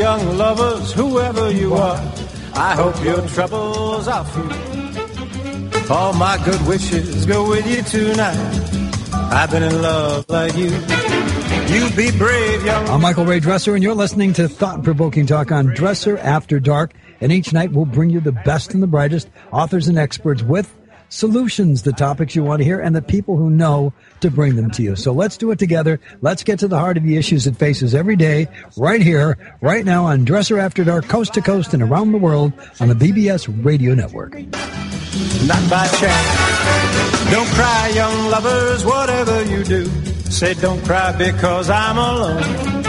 young lovers, whoever you are, I hope your troubles are few. All my good wishes go with you tonight. I've been in love like you. You be brave, young. I'm Michael Ray Dresser, and you're listening to Thought-Provoking Talk on Dresser After Dark. And each night we'll bring you the best and the brightest authors and experts with solutions, the topics you want to hear, and the people who know to bring them to you. So let's do it together. Let's get to the heart of the issues it faces every day, right here, right now on Dresser After Dark, coast to coast and around the world on the BBS Radio Network. Not by chance. Don't cry, young lovers, whatever you do. Say don't cry because I'm alone.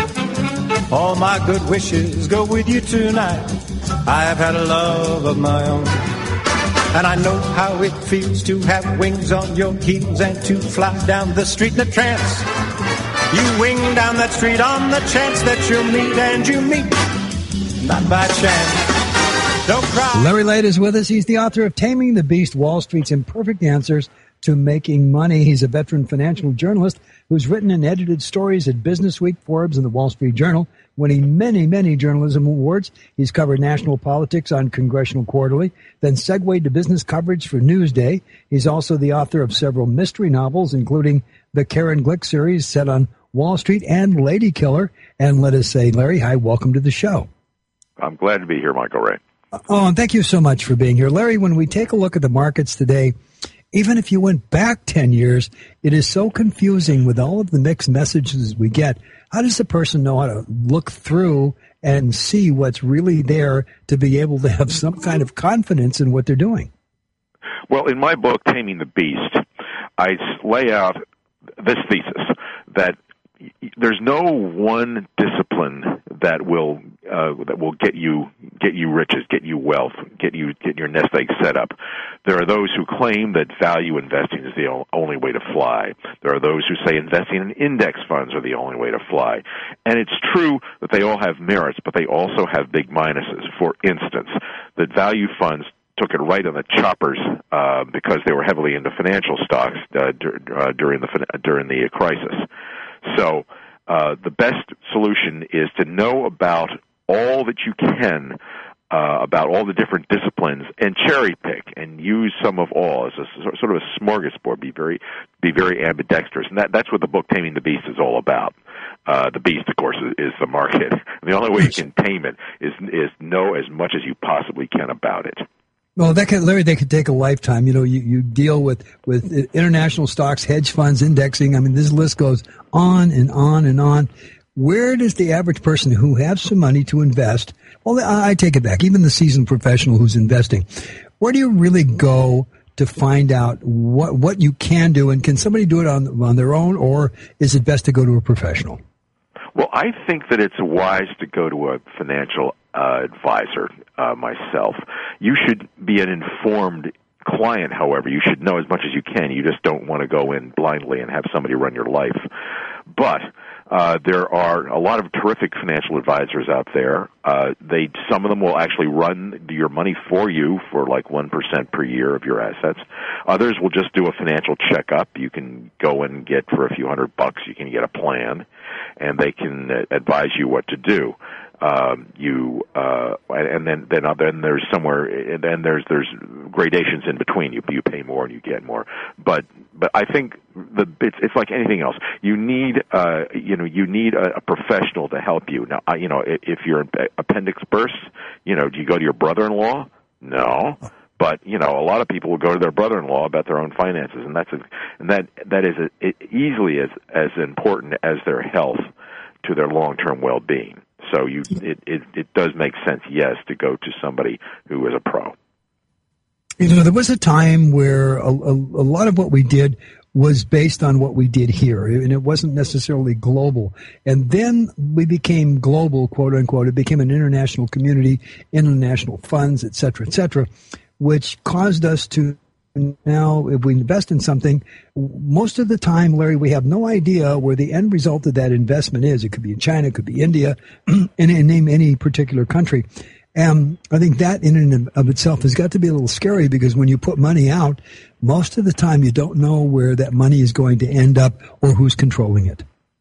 All my good wishes go with you tonight. I have had a love of my own. And I know how it feels to have wings on your heels and to fly down the street in a trance. You wing down that street on the chance that you'll meet, and you meet, not by chance. Don't cry. Larry Lade is with us. He's the author of Taming the Beast, Wall Street's Imperfect Answers to Making Money. He's a veteran financial journalist who's written and edited stories at Business Week, Forbes, and the Wall Street Journal, winning many, many journalism awards. He's covered national politics on Congressional Quarterly, then segued to business coverage for Newsday. He's also the author of several mystery novels, including the Karen Glick series set on Wall Street and Lady Killer. And let us say, Larry, hi, welcome to the show. I'm glad to be here, Michael Ray. Oh, and thank you so much for being here. Larry, when we take a look at the markets today, even if you went back 10 years, it is so confusing with all of the mixed messages we get. How does a person know how to look through and see what's really there to be able to have some kind of confidence in what they're doing? Well, in my book, Taming the Beast, I lay out this thesis that there's no one discipline that will get you riches, get you wealth, get your nest egg set up. There are those who claim that value investing is the only way to fly. There are those who say investing in index funds are the only way to fly. And it's true that they all have merits, but they also have big minuses. For instance, that value funds took it right on the choppers because they were heavily into financial stocks during the crisis. So the best solution is to know about all that you can about all the different disciplines and cherry pick and use some of all as a sort of a smorgasbord. Be very ambidextrous, and that's what the book Taming the Beast is all about. The beast, of course, is the market. And the only way you can tame it is know as much as you possibly can about it. Well, Larry, they could take a lifetime. You know, you deal with international stocks, hedge funds, indexing. I mean, this list goes on and on and on. Where does the average person who has some money to invest, well, I take it back, even the seasoned professional who's investing, where do you really go to find out what you can do? And can somebody do it on their own, or is it best to go to a professional? Well, I think that it's wise to go to a financial advisor myself. You should be an informed client, however. You should know as much as you can. You just don't want to go in blindly and have somebody run your life. But there are a lot of terrific financial advisors out there. Some of them will actually run your money for you for like 1% per year of your assets. Others will just do a financial checkup. You can go and get for a few $100, you can get a plan, and they can advise you what to do. And then there's somewhere, and then there's gradations in between. You pay more and you get more. But I think it's like anything else. You need a professional to help you. Now, if your appendix bursts, do you go to your brother-in-law? No. But a lot of people will go to their brother-in-law about their own finances, and that is easily as important as their health to their long-term well-being. So it does make sense, yes, to go to somebody who is a pro. There was a time where a lot of what we did was based on what we did here, and it wasn't necessarily global. And then we became global, quote unquote. It became an international community, international funds, et cetera, which caused us to now, if we invest in something, most of the time, Larry, we have no idea where the end result of that investment is. It could be in China, it could be India, and name any particular country. And I think that in and of itself has got to be a little scary, because when you put money out, most of the time you don't know where that money is going to end up or who's controlling it.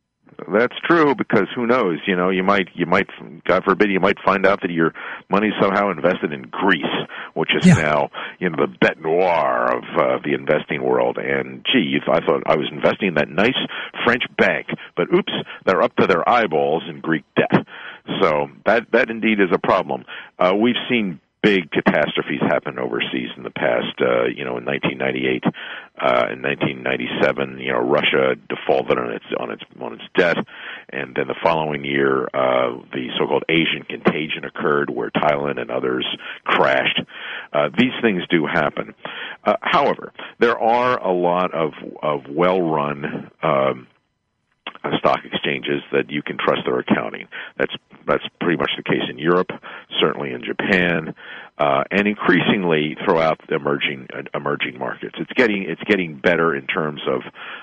That's true, because who knows? You might, God forbid, you might find out that your money's somehow invested in Greece, which is now, the bête noire of the investing world. And I thought I was investing in that nice French bank, but oops, they're up to their eyeballs in Greek debt. So that indeed is a problem. We've seen big catastrophes happen overseas in the past. In 1998, in 1997, Russia defaulted on its debt, and then the following year, the so-called Asian contagion occurred, where Thailand and others crashed. These things do happen. However, there are a lot of well-run stock exchanges that you can trust their accounting. That's pretty much the case in Europe, certainly in Japan, and increasingly throughout the emerging markets. It's getting better in terms of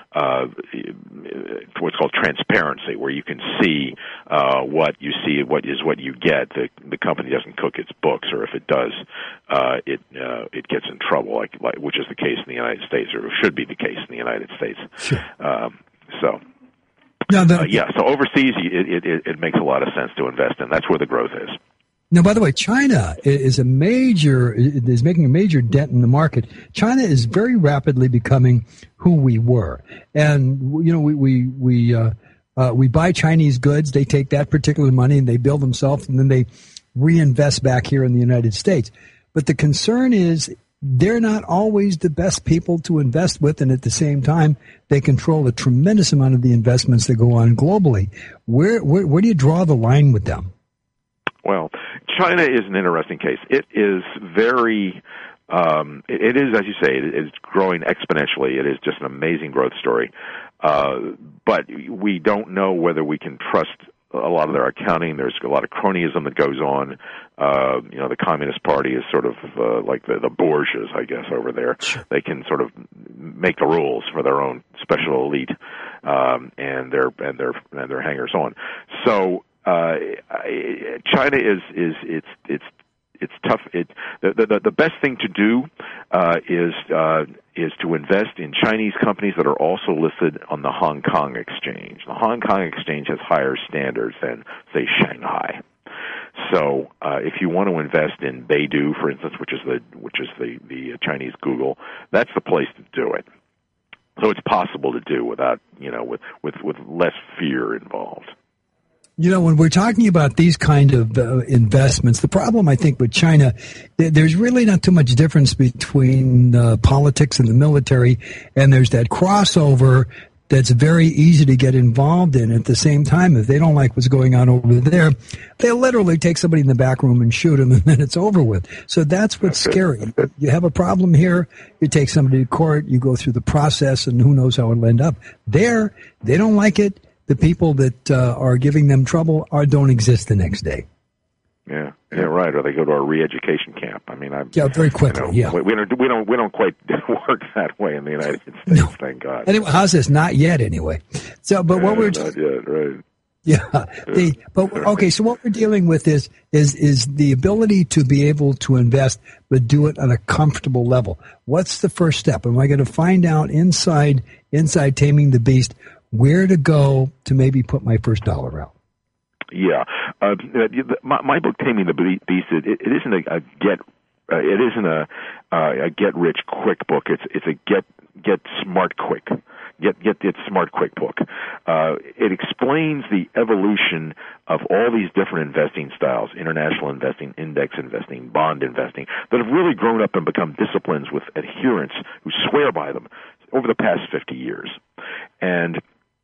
what's called transparency, where you can see what you see, what you get. The company doesn't cook its books, or if it does, it gets in trouble, which is the case in the United States, or should be the case in the United States. Sure. So overseas, it makes a lot of sense to invest in. That's where the growth is. Now, by the way, China is making a major dent in the market. China is very rapidly becoming who we were, and we buy Chinese goods. They take that particular money and they build themselves, and then they reinvest back here in the United States. But the concern is, they're not always the best people to invest with, and at the same time, they control a tremendous amount of the investments that go on globally. Where do you draw the line with them? Well, China is an interesting case. It is very, it is, as you say, it is growing exponentially. It is just an amazing growth story. But we don't know whether we can trust a lot of their accounting. There's a lot of cronyism that goes on. The Communist Party is sort of like the Borgias, I guess, over there. They can sort of make the rules for their own special elite, and their hangers on. So China it's tough. The best thing to do is to invest in Chinese companies that are also listed on the Hong Kong Exchange. The Hong Kong Exchange has higher standards than, say, Shanghai. So if you want to invest in Baidu, for instance, which is the Chinese Google, that's the place to do it. So it's possible to do without with less fear involved. When we're talking about these kind of investments, the problem, I think, with China, there's really not too much difference between politics and the military, and there's that crossover that's very easy to get involved in. At the same time, if they don't like what's going on over there, they'll literally take somebody in the back room and shoot them, and then it's over with. So that's what's scary. You have a problem here, you take somebody to court, you go through the process, and who knows how it'll end up. There, they don't like it. The people that are giving them trouble don't exist the next day. Yeah, right. Or they go to a re-education camp. I mean, very quickly. We don't quite work that way in the United States. No. Thank God. Anyway, how's this? Not yet, anyway. So, but what we're not yet, right? Yeah. So what we're dealing with is the ability to be able to invest, but do it on a comfortable level. What's the first step? Am I going to find out inside Taming the Beast where to go to maybe put my first dollar out? Yeah, my book, Taming the Beast, it isn't a get rich quick book. It's a get smart quick. Get smart quick book. It explains the evolution of all these different investing styles: international investing, index investing, bond investing, that have really grown up and become disciplines with adherents who swear by them over the past 50 years. And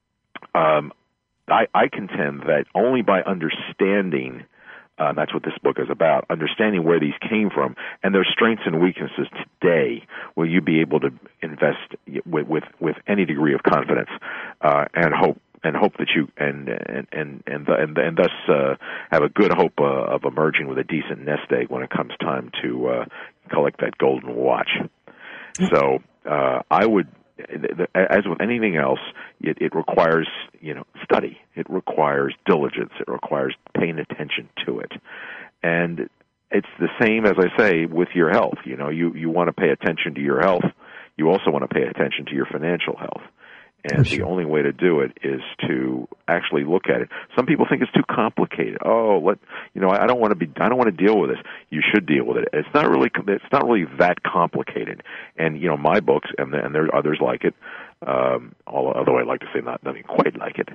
I contend that only by understanding, that's what this book is about, understanding where these came from and their strengths and weaknesses today, will you be able to invest with any degree of confidence and hope that you and thus have a good hope of emerging with a decent nest egg when it comes time to collect that golden watch. So I would. As with anything else, it requires study. It requires diligence. It requires paying attention to it, and it's the same, as I say, with your health. You want to pay attention to your health. You also want to pay attention to your financial health, And the only way to do it is to actually look at it. Some people think it's too complicated. I don't want to deal with this. You should deal with it. It's not really that complicated. And my books, and there are others like it. Although I'd like to say nothing quite like it.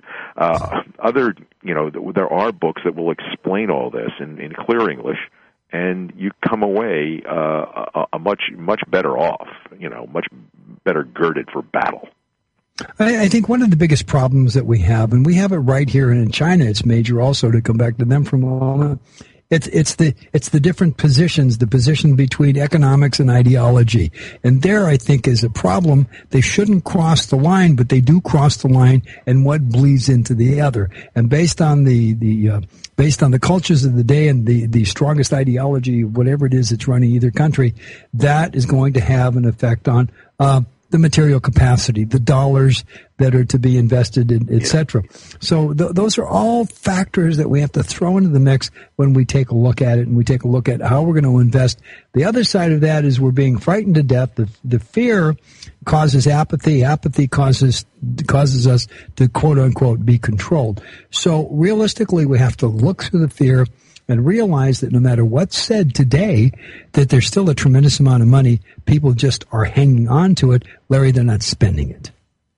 There are books that will explain all this in clear English, and you come away a much better off. Much better girded for battle. I think one of the biggest problems that we have, and we have it right here, and in China it's major also, to come back to them for a moment, it's the different positions, the position between economics and ideology. And there, I think, is a problem. They shouldn't cross the line, but they do cross the line, and what bleeds into the other. And based on based on the cultures of the day and the strongest ideology, whatever it is that's running either country, that is going to have an effect on the material capacity, the dollars that are to be invested in, et cetera. So those are all factors that we have to throw into the mix when we take a look at it, and we take a look at how we're going to invest. The other side of that is we're being frightened to death. The fear causes apathy. Apathy causes us to, quote unquote, be controlled. So realistically, we have to look through the fear and realize that no matter what's said today, that there's still a tremendous amount of money. People just are hanging on to it. Larry, they're not spending it.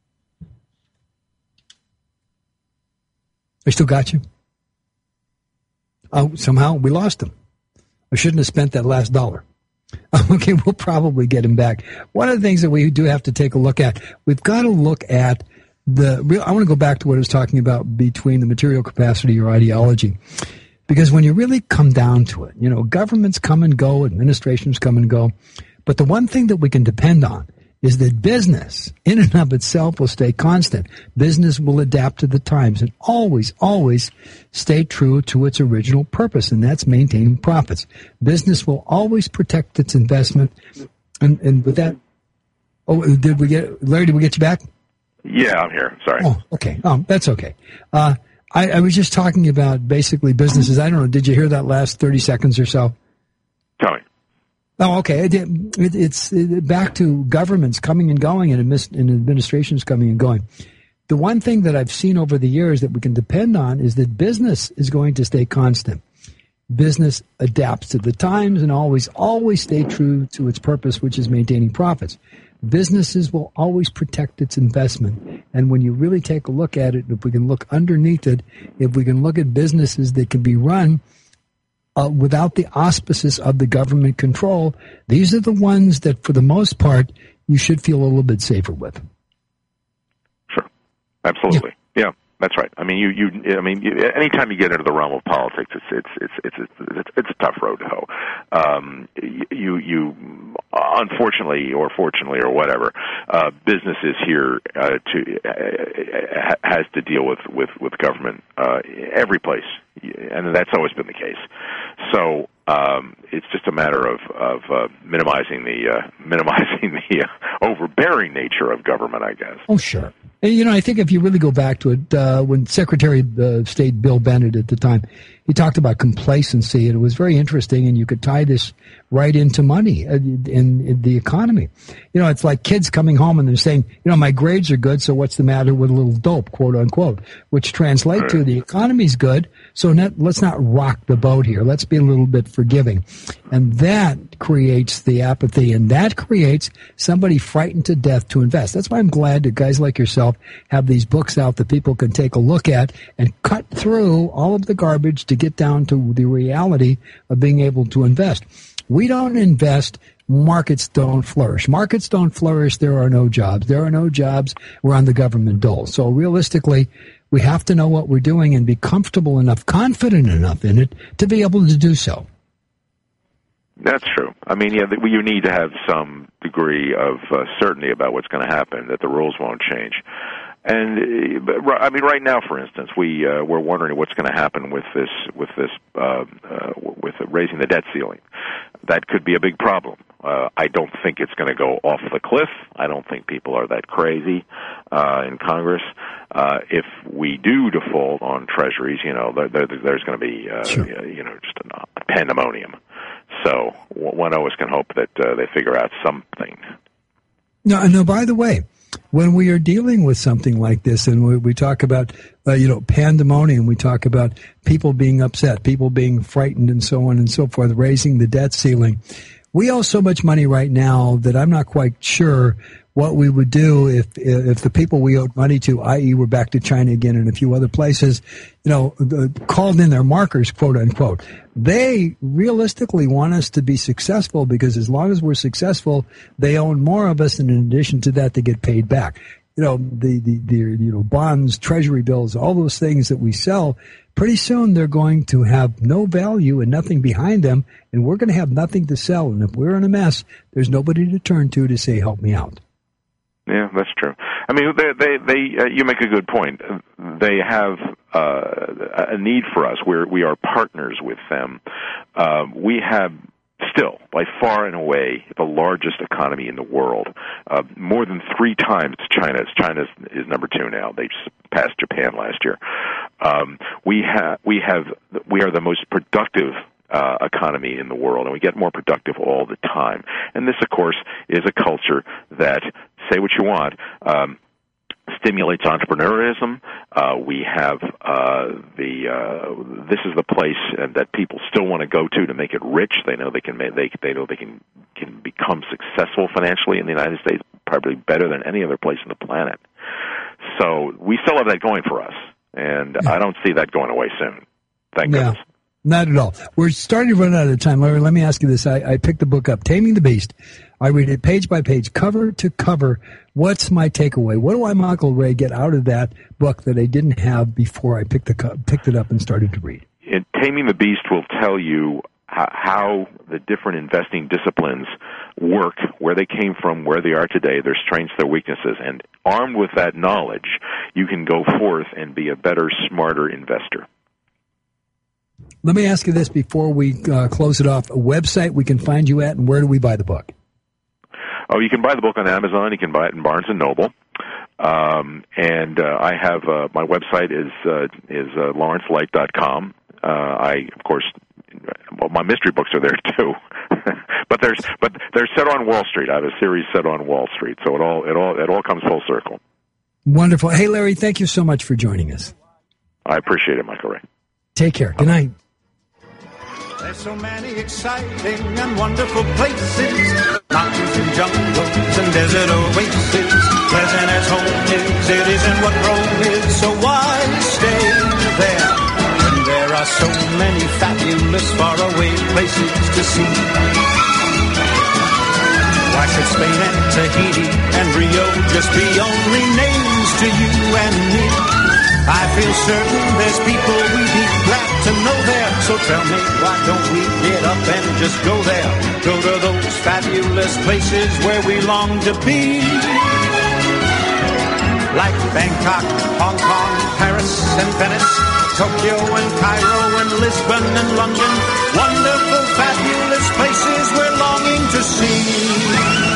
I still got you? Oh, somehow we lost him. I shouldn't have spent that last dollar. Okay, we'll probably get him back. One of the things that we do have to take a look at, we've got to look at I want to go back to what I was talking about between the material capacity or ideology. Because when you really come down to it, governments come and go, administrations come and go. But the one thing that we can depend on is that business in and of itself will stay constant. Business will adapt to the times and always, always stay true to its original purpose, and that's maintaining profits. Business will always protect its investment. And with that, Larry, did we get you back? Yeah, I'm here. Sorry. Oh, okay. That's okay. I was just talking about basically businesses. I don't know. Did you hear that last 30 seconds or so? Tell me. Oh, okay. It's back to governments coming and going and administrations coming and going. The one thing that I've seen over the years that we can depend on is that business is going to stay constant. Business adapts to the times and always stay true to its purpose, which is maintaining profits. Businesses will always protect its investment. And when you really take a look at it, if we can look underneath it, if we can look at businesses that can be run without the auspices of the government control, these are the ones that, for the most part, you should feel a little bit safer with. Sure. Absolutely. Yeah. That's right. I mean, anytime you get into the realm of politics, it's a tough road to hoe. You unfortunately or fortunately or whatever, businesses here has to deal with government every place, and that's always been the case. So it's just a matter of minimizing the overbearing nature of government, I guess. Oh, sure. And, I think if you really go back to it, when Secretary of State Bill Bennett at the time, he talked about complacency, and it was very interesting, and you could tie this right into money in the economy. It's like kids coming home and they're saying, my grades are good, so what's the matter with a little dope, quote unquote, which translate to the economy's good, so let's not rock the boat here. Let's be a little bit forgiving. And that creates the apathy, and that creates somebody frightened to death to invest. That's why I'm glad that guys like yourself have these books out that people can take a look at and cut through all of the garbage to get down to the reality of being able to invest. We don't invest, markets don't flourish. Markets don't flourish, there are no jobs. There are no jobs, we're on the government dole. So realistically, we have to know what we're doing and be comfortable enough, confident enough in it to be able to do so. That's true. I mean, you need to have some degree of certainty about what's going to happen, that the rules won't change. And right now, for instance, we're wondering what's going to happen with raising the debt ceiling. That could be a big problem. I don't think it's going to go off the cliff. I don't think people are that crazy in Congress. If we do default on treasuries, there's going to be just a pandemonium. So one always can hope that they figure out something. No. By the way, when we are dealing with something like this, and we talk about, pandemonium, we talk about people being upset, people being frightened, and so on and so forth, raising the debt ceiling. We owe so much money right now that I'm not quite sure what we would do if the people we owed money to, i.e. we're back to China again and a few other places, called in their markers, quote unquote. They realistically want us to be successful because as long as we're successful, they own more of us, and in addition to that, they get paid back. The bonds, treasury bills, all those things that we sell, pretty soon they're going to have no value and nothing behind them, and we're going to have nothing to sell. And if we're in a mess, there's nobody to turn to say, help me out. Yeah, that's true. I mean, you make a good point. They have a need for us. We are partners with them. We have still, by far and away, the largest economy in the world. More than 3 times China's. China is number 2 now. They passed Japan last year. We are the most productive economy in the world, and we get more productive all the time. And this, of course, is a culture that, say what you want, stimulates entrepreneurialism. We have this is the place that people still want to go to make it rich. They know they can become successful financially in the United States, probably better than any other place on the planet. So we still have that going for us, and I don't see that going away soon. Thank goodness. Not at all. We're starting to run out of time. Larry, let me ask you this. I picked the book up, Taming the Beast. I read it page by page, cover to cover. What's my takeaway? What do I, Michael Ray, get out of that book that I didn't have before I picked it up and started to read? Taming the Beast will tell you how the different investing disciplines work, where they came from, where they are today, their strengths, their weaknesses. And armed with that knowledge, you can go forth and be a better, smarter investor. Let me ask you this before we close it off. A website we can find you at, and where do we buy the book? Oh, you can buy the book on Amazon. You can buy it in Barnes & Noble. And I have my website is lawrencelight.com. Of course, my mystery books are there too. but they're set on Wall Street. I have a series set on Wall Street, so it all comes full circle. Wonderful. Hey, Larry, thank you so much for joining us. I appreciate it, Michael Ray. Take care. Good night. There's so many exciting and wonderful places, mountains and jungles and desert oases. Pleasant as home is, it isn't what Rome is, so why stay there when there are so many fabulous faraway places to see? Why should Spain and Tahiti and Rio just be only names to you and me? I feel certain there's people we'd be glad to know there. So tell me, why don't we get up and just go there? Go to those fabulous places where we long to be. Like Bangkok, Hong Kong, Paris and Venice, Tokyo and Cairo and Lisbon and London. Wonderful, fabulous places we're longing to see.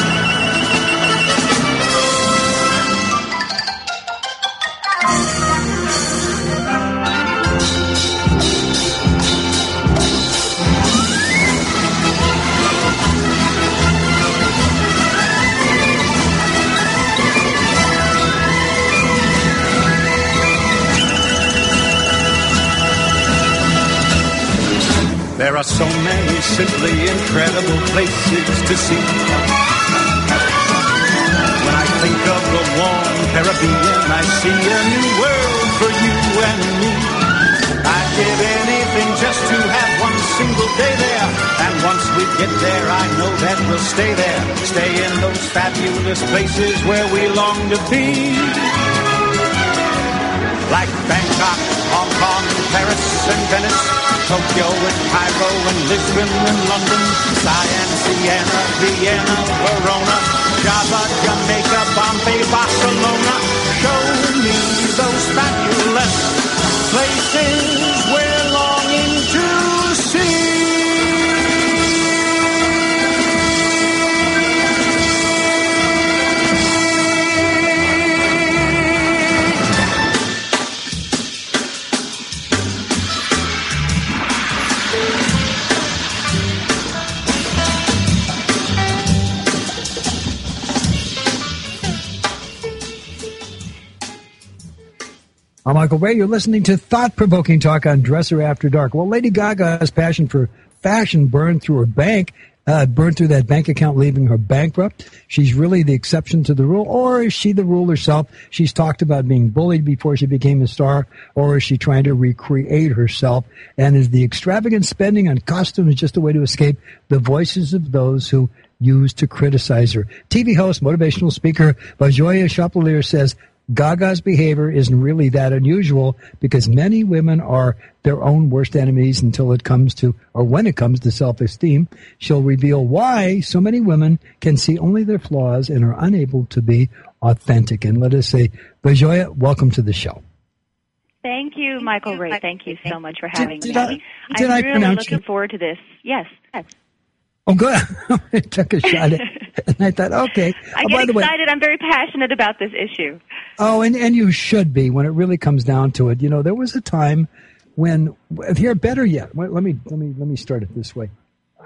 There are so many simply incredible places to see. When I think of the warm Caribbean, I see a new world for you and me. I'd give anything just to have one single day there. And once we get there, I know that we'll stay there. Stay in those fabulous places where we long to be. Like Bangkok, Hong Kong, Paris and Venice, Tokyo and Cairo and Lisbon and London, Siam, Siena, Vienna, Verona, Java, Jamaica, Bombay, Barcelona. Show me those fabulous places we're longing to see. I'm Michael Ray. You're listening to thought-provoking talk on Dresser After Dark. Well, Lady Gaga's passion for fashion burned through that bank account, leaving her bankrupt. She's really the exception to the rule, or is she the rule herself? She's talked about being bullied before she became a star, or is she trying to recreate herself? And is the extravagant spending on costumes just a way to escape the voices of those who used to criticize her? TV host, motivational speaker Vajoya Chapelier says Gaga's behavior isn't really that unusual because many women are their own worst enemies until it comes to, or when it comes to self-esteem. She'll reveal why so many women can see only their flaws and are unable to be authentic. And let us say, Vajoya, welcome to the show. Thank you, Michael Ray. Thank you so much for having me. I'm really looking forward to this. Yes. Oh, good. I took a shot at it, and I thought, okay. I get excited. I'm very passionate about this issue. Oh, and you should be when it really comes down to it. You know, there was a time when, here, better yet, let me start it this way.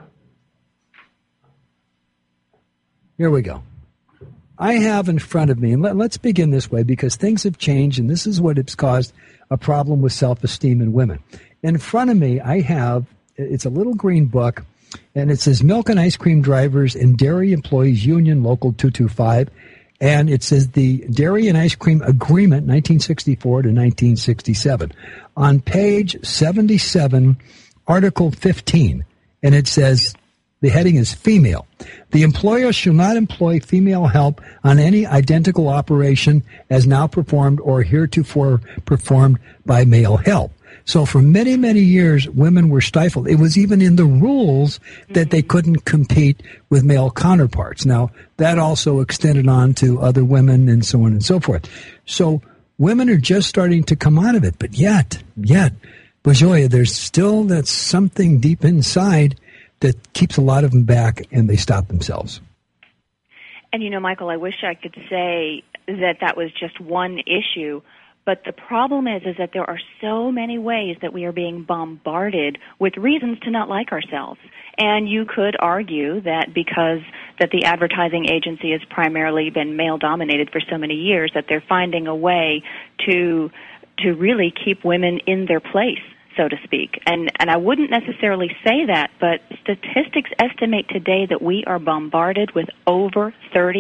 Here we go. I have in front of me, and let's begin this way because things have changed, and this is what has caused a problem with self-esteem in women. In front of me, I have, it's a little green book, and it says Milk and Ice Cream Drivers and Dairy Employees Union Local 225. And it says the Dairy and Ice Cream Agreement, 1964 to 1967. On page 77, Article 15, and it says, the heading is female. The employer shall not employ female help on any identical operation as now performed or heretofore performed by male help. So for many, many years, women were stifled. It was even in the rules that they couldn't compete with male counterparts. Now, that also extended on to other women and so on and so forth. So women are just starting to come out of it. But yet, Vajoya, there's still that something deep inside that keeps a lot of them back, and they stop themselves. And, you know, Michael, I wish I could say that was just one issue. But the problem is that there are so many ways that we are being bombarded with reasons to not like ourselves. And you could argue that because that the advertising agency has primarily been male-dominated for so many years, that they're finding a way to really keep women in their place, so to speak. And I wouldn't necessarily say that, but statistics estimate today that we are bombarded with over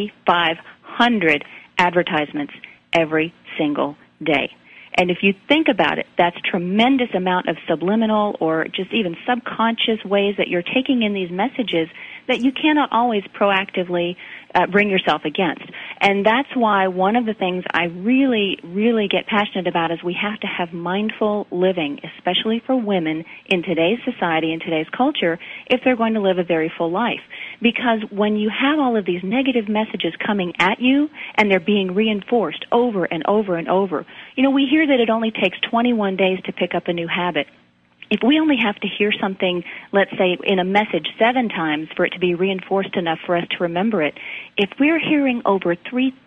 3,500 advertisements every single day. And if you think about it, that's a tremendous amount of subliminal or just even subconscious ways that you're taking in these messages that you cannot always proactively bring yourself against. And that's why one of the things I really, really get passionate about is we have to have mindful living, especially for women in today's society and today's culture, if they're going to live a very full life. Because when you have all of these negative messages coming at you and they're being reinforced over and over and over, you know, we hear that it only takes 21 days to pick up a new habit. If we only have to hear something, let's say, in a message 7 times for it to be reinforced enough for us to remember it, if we're hearing over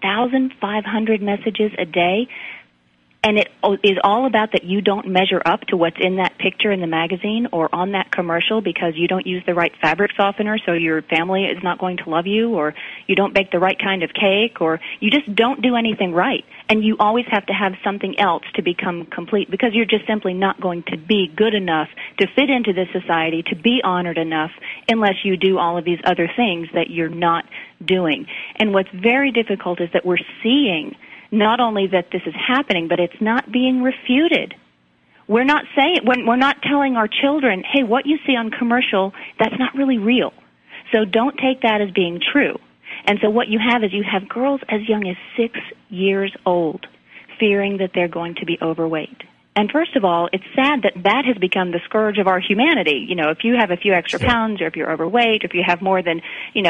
3,500 messages a day, and it is all about that you don't measure up to what's in that picture in the magazine or on that commercial because you don't use the right fabric softener so your family is not going to love you, or you don't bake the right kind of cake, or you just don't do anything right. And you always have to have something else to become complete because you're just simply not going to be good enough to fit into this society, to be honored enough unless you do all of these other things that you're not doing. And what's very difficult is that we're seeing not only that this is happening, but it's not being refuted. We're not saying, we're not telling our children, hey, what you see on commercial, that's not really real. So don't take that as being true. And so what you have is you have girls as young as 6 years old fearing that they're going to be overweight. And first of all, it's sad that that has become the scourge of our humanity. You know, if you have a few extra pounds, or if you're overweight, or if you have more than,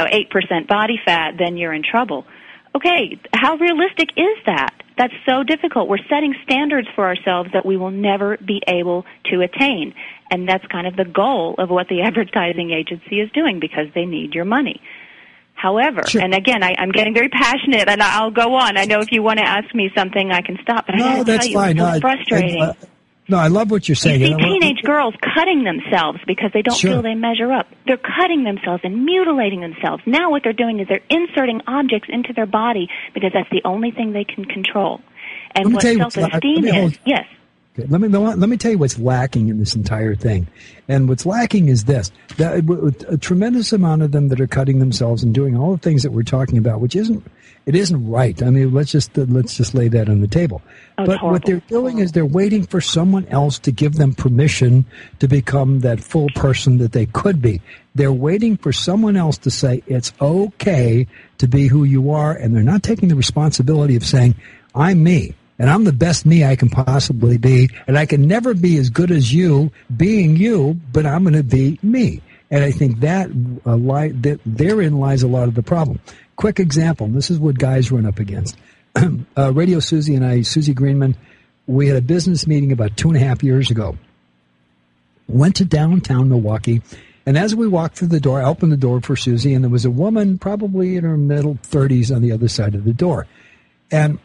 8% body fat, then you're in trouble. Okay, how realistic is that? That's so difficult. We're setting standards for ourselves that we will never be able to attain. And that's kind of the goal of what the advertising agency is doing because they need your money. However, and again, I'm getting very passionate, and I'll go on. I know if you want to ask me something, I can stop. But I got to tell you, it's so frustrating. No, I love what you're saying. You see teenage girls cutting themselves because they don't feel they measure up. They're cutting themselves and mutilating themselves. Now what they're doing is they're inserting objects into their body because that's the only thing they can control. And what self-esteem is, yes. Okay. Let me tell you what's lacking in this entire thing. And what's lacking is this. That a tremendous amount of them that are cutting themselves and doing all the things that we're talking about, which isn't right. I mean, let's just lay that on the table. But what they're doing is they're waiting for someone else to give them permission to become that full person that they could be. They're waiting for someone else to say it's okay to be who you are, and they're not taking the responsibility of saying, I'm me. And I'm the best me I can possibly be, and I can never be as good as you being you, but I'm going to be me. And I think that therein lies a lot of the problem. Quick example, this is what guys run up against. Radio Susie and I, Susie Greenman, we had a business meeting about 2.5 years ago. Went to downtown Milwaukee, and as we walked through the door, I opened the door for Susie, and there was a woman probably in her middle 30s on the other side of the door. And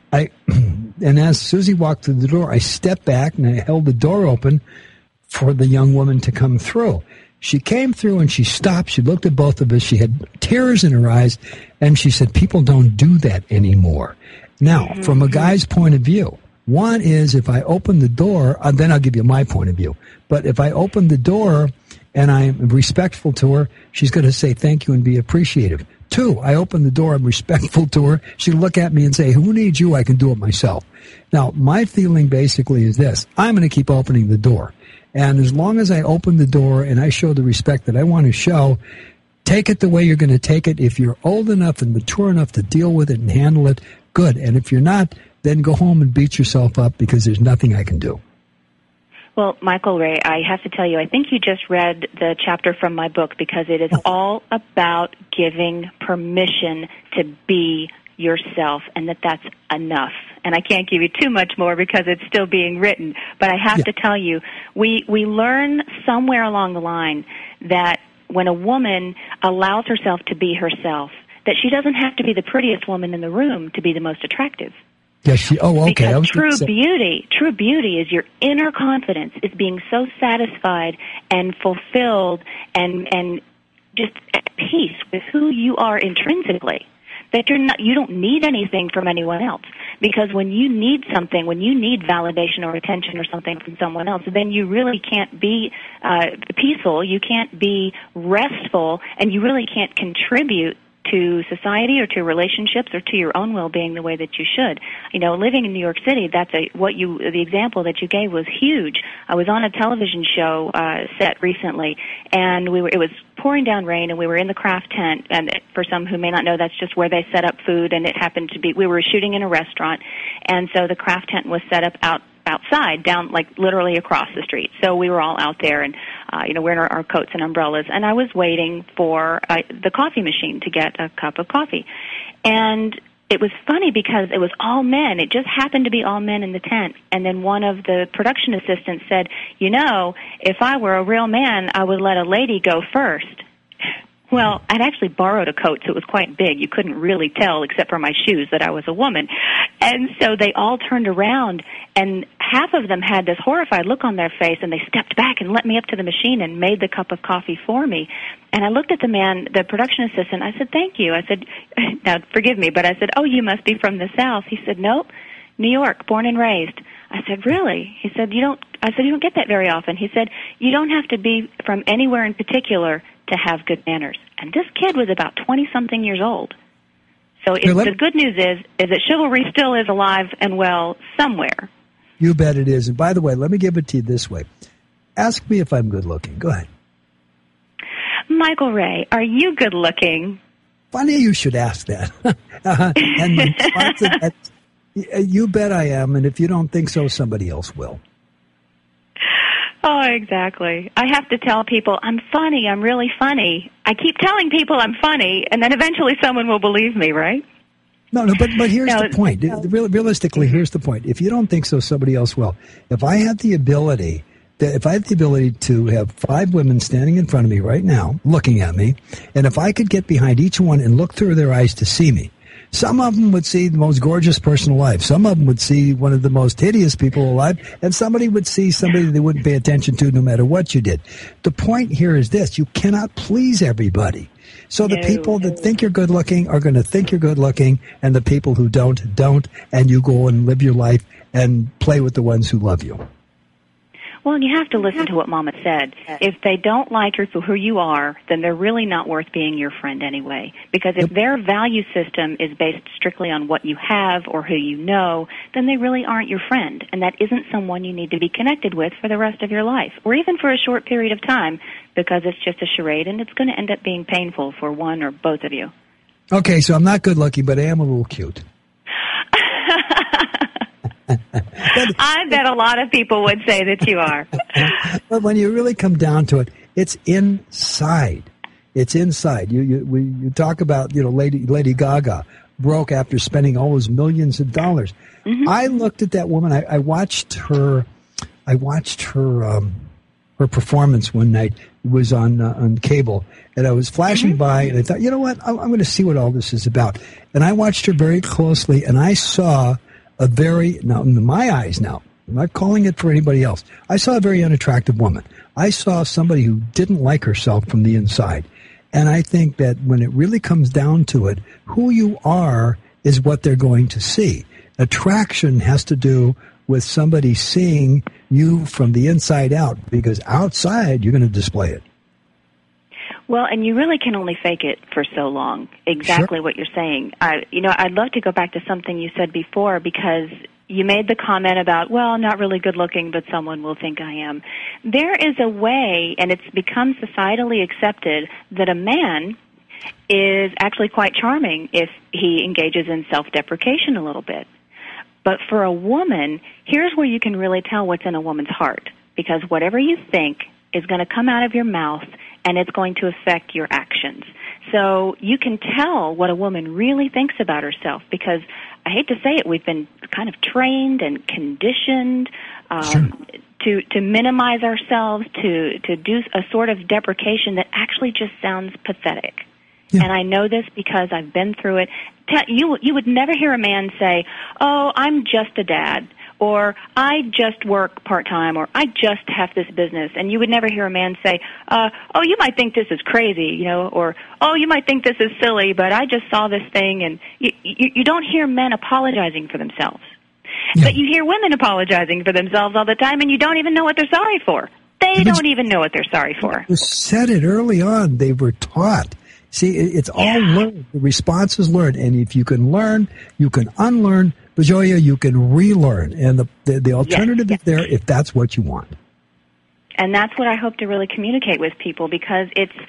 as Susie walked through the door, I stepped back and I held the door open for the young woman to come through. She came through and she stopped. She looked at both of us. She had tears in her eyes, and she said, people don't do that anymore. Now, from a guy's point of view, one is if I open the door, then I'll give you my point of view. But if I open the door and I'm respectful to her, she's going to say thank you and be appreciative. 2, I open the door, I'm respectful to her. She'll look at me and say, who needs you? I can do it myself. Now, my feeling basically is this. I'm going to keep opening the door. And as long as I open the door and I show the respect that I want to show, take it the way you're going to take it. If you're old enough and mature enough to deal with it and handle it, good. And if you're not, then go home and beat yourself up because there's nothing I can do. Well, Michael Ray, I have to tell you, I think you just read the chapter from my book because it is all about giving permission to be yourself, and that's enough. And I can't give you too much more because it's still being written. But I have to tell you, we learn somewhere along the line that when a woman allows herself to be herself, that she doesn't have to be the prettiest woman in the room to be the most attractive. Yes. Okay. Because true beauty is your inner confidence, is being so satisfied and fulfilled and just at peace with who you are intrinsically, that you don't need anything from anyone else. Because when you need something, when you need validation or attention or something from someone else, then you really can't be peaceful, you can't be restful, and you really can't contribute to society or to relationships or to your own well-being the way that you should. You know, living in New York City, the example that you gave was huge. I was on a television show set recently, and it was pouring down rain, and we were in the craft tent, and for some who may not know, that's just where they set up food, and it happened to be, we were shooting in a restaurant, and so the craft tent was set up outside, down like literally across the street. So we were all out there and, wearing our coats and umbrellas. And I was waiting for the coffee machine to get a cup of coffee. And it was funny because it was all men. It just happened to be all men in the tent. And then one of the production assistants said, if I were a real man, I would let a lady go first. Well, I'd actually borrowed a coat, so it was quite big. You couldn't really tell, except for my shoes, that I was a woman. And so they all turned around, and half of them had this horrified look on their face, and they stepped back and let me up to the machine and made the cup of coffee for me. And I looked at the man, the production assistant. I said, thank you. I said, now, forgive me, but I said, oh, you must be from the South. He said, nope, New York, born and raised. I said, really? He said, you don't get that very often. He said, you don't have to be from anywhere in particular to have good manners. And this kid was about 20-something years old. So the good news is that chivalry still is alive and well somewhere. You bet it is. And by the way, let me give it to you this way. Ask me if I'm good looking. Go ahead. Michael Ray, are you good looking? Funny you should ask that. And my response to that, you bet I am, and if you don't think so, somebody else will. Oh, exactly. I have to tell people, I'm funny, I'm really funny. I keep telling people I'm funny, and then eventually someone will believe me, right? No, but here's the point. Realistically, here's the point. If you don't think so, somebody else will. If I had the ability to have 5 women standing in front of me right now, looking at me, and if I could get behind each one and look through their eyes to see me, some of them would see the most gorgeous person alive. Some of them would see one of the most hideous people alive. And somebody would see somebody they wouldn't pay attention to no matter what you did. The point here is this. You cannot please everybody. So the people that think you're good looking are going to think you're good looking, and the people who don't, and you go and live your life and play with the ones who love you. Well, and you have to listen to what Mama said. If they don't like you for who you are, then they're really not worth being your friend anyway. Because if their value system is based strictly on what you have or who you know, then they really aren't your friend. And that isn't someone you need to be connected with for the rest of your life, or even for a short period of time, because it's just a charade and it's going to end up being painful for one or both of you. Okay, so I'm not good looking, but I am a little cute. I bet a lot of people would say that you are. But when you really come down to it, it's inside. It's inside. You talk about, Lady Gaga broke after spending all those millions of dollars. Mm-hmm. I looked at that woman. I watched her. Her performance one night. It was on cable, and I was flashing by, and I thought, you know what? I'm going to see what all this is about. And I watched her very closely, and I saw now in my eyes now, I'm not calling it for anybody else, I saw a very unattractive woman. I saw somebody who didn't like herself from the inside. And I think that when it really comes down to it, who you are is what they're going to see. Attraction has to do with somebody seeing you from the inside out, because outside you're going to display it. Well, and you really can only fake it for so long. Exactly what you're saying. I'd love to go back to something you said before, because you made the comment about, well, I'm not really good looking, but someone will think I am. There is a way, and it's become societally accepted, that a man is actually quite charming if he engages in self-deprecation a little bit. But for a woman, here's where you can really tell what's in a woman's heart, because whatever you think is going to come out of your mouth, and it's going to affect your actions. So you can tell what a woman really thinks about herself, because I hate to say it, we've been kind of trained and conditioned to minimize ourselves, to do a sort of deprecation that actually just sounds pathetic. Yeah. And I know this because I've been through it. You would never hear a man say, "Oh, I'm just a dad," or "I just work part-time," or "I just have this business." And you would never hear a man say, "Oh, you might think this is crazy," or "Oh, you might think this is silly, but I just saw this thing." And you don't hear men apologizing for themselves. Yeah. But you hear women apologizing for themselves all the time, and you don't even know what they're sorry for. They don't even know what they're sorry for. You said it early on. They were taught. See, it's all learned. The response is learned. And if you can learn, you can unlearn. Bajoya, you can relearn. And the alternative is there if that's what you want. And that's what I hope to really communicate with people, because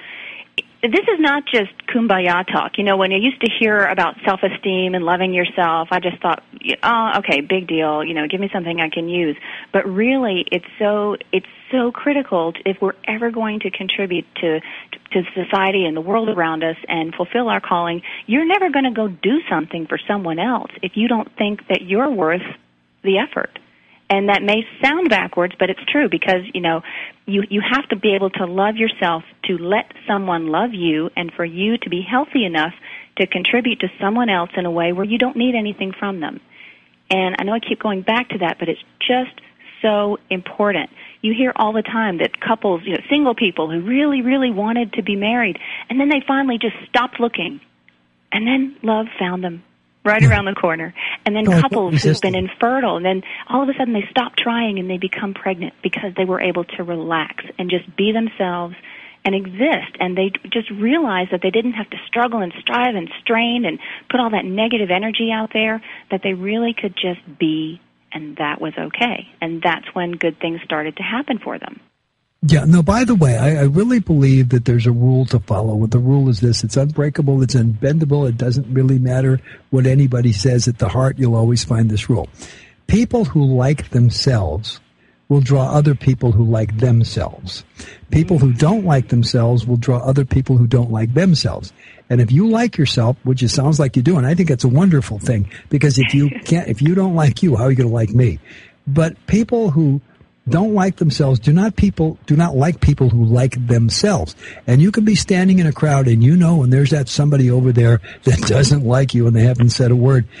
this is not just kumbaya talk. When I used to hear about self-esteem and loving yourself, I just thought, oh, okay, big deal. Give me something I can use. But really, it's so critical if we're ever going to contribute to society and the world around us and fulfill our calling. You're never going to go do something for someone else if you don't think that you're worth the effort. And that may sound backwards, but it's true, because, you have to be able to love yourself to let someone love you, and for you to be healthy enough to contribute to someone else in a way where you don't need anything from them. And I know I keep going back to that, but it's just so important. You hear all the time that couples, single people who really, really wanted to be married, and then they finally just stopped looking, and then love found them right around the corner. And then couples who've been infertile, and then all of a sudden they stop trying and they become pregnant because they were able to relax and just be themselves and exist. And they just realized that they didn't have to struggle and strive and strain and put all that negative energy out there, that they really could just be, and that was okay. And that's when good things started to happen for them. Yeah, no, by the way, I really believe that there's a rule to follow. The rule is this: it's unbreakable, it's unbendable, it doesn't really matter what anybody says. At the heart, you'll always find this rule. People who like themselves will draw other people who like themselves. People who don't like themselves will draw other people who don't like themselves. And if you like yourself, which it sounds like you do, and I think it's a wonderful thing, because if you don't like you, how are you going to like me? But people who don't like themselves do not like people who like themselves. And you can be standing in a crowd and and there's that somebody over there that doesn't like you and they haven't said a word.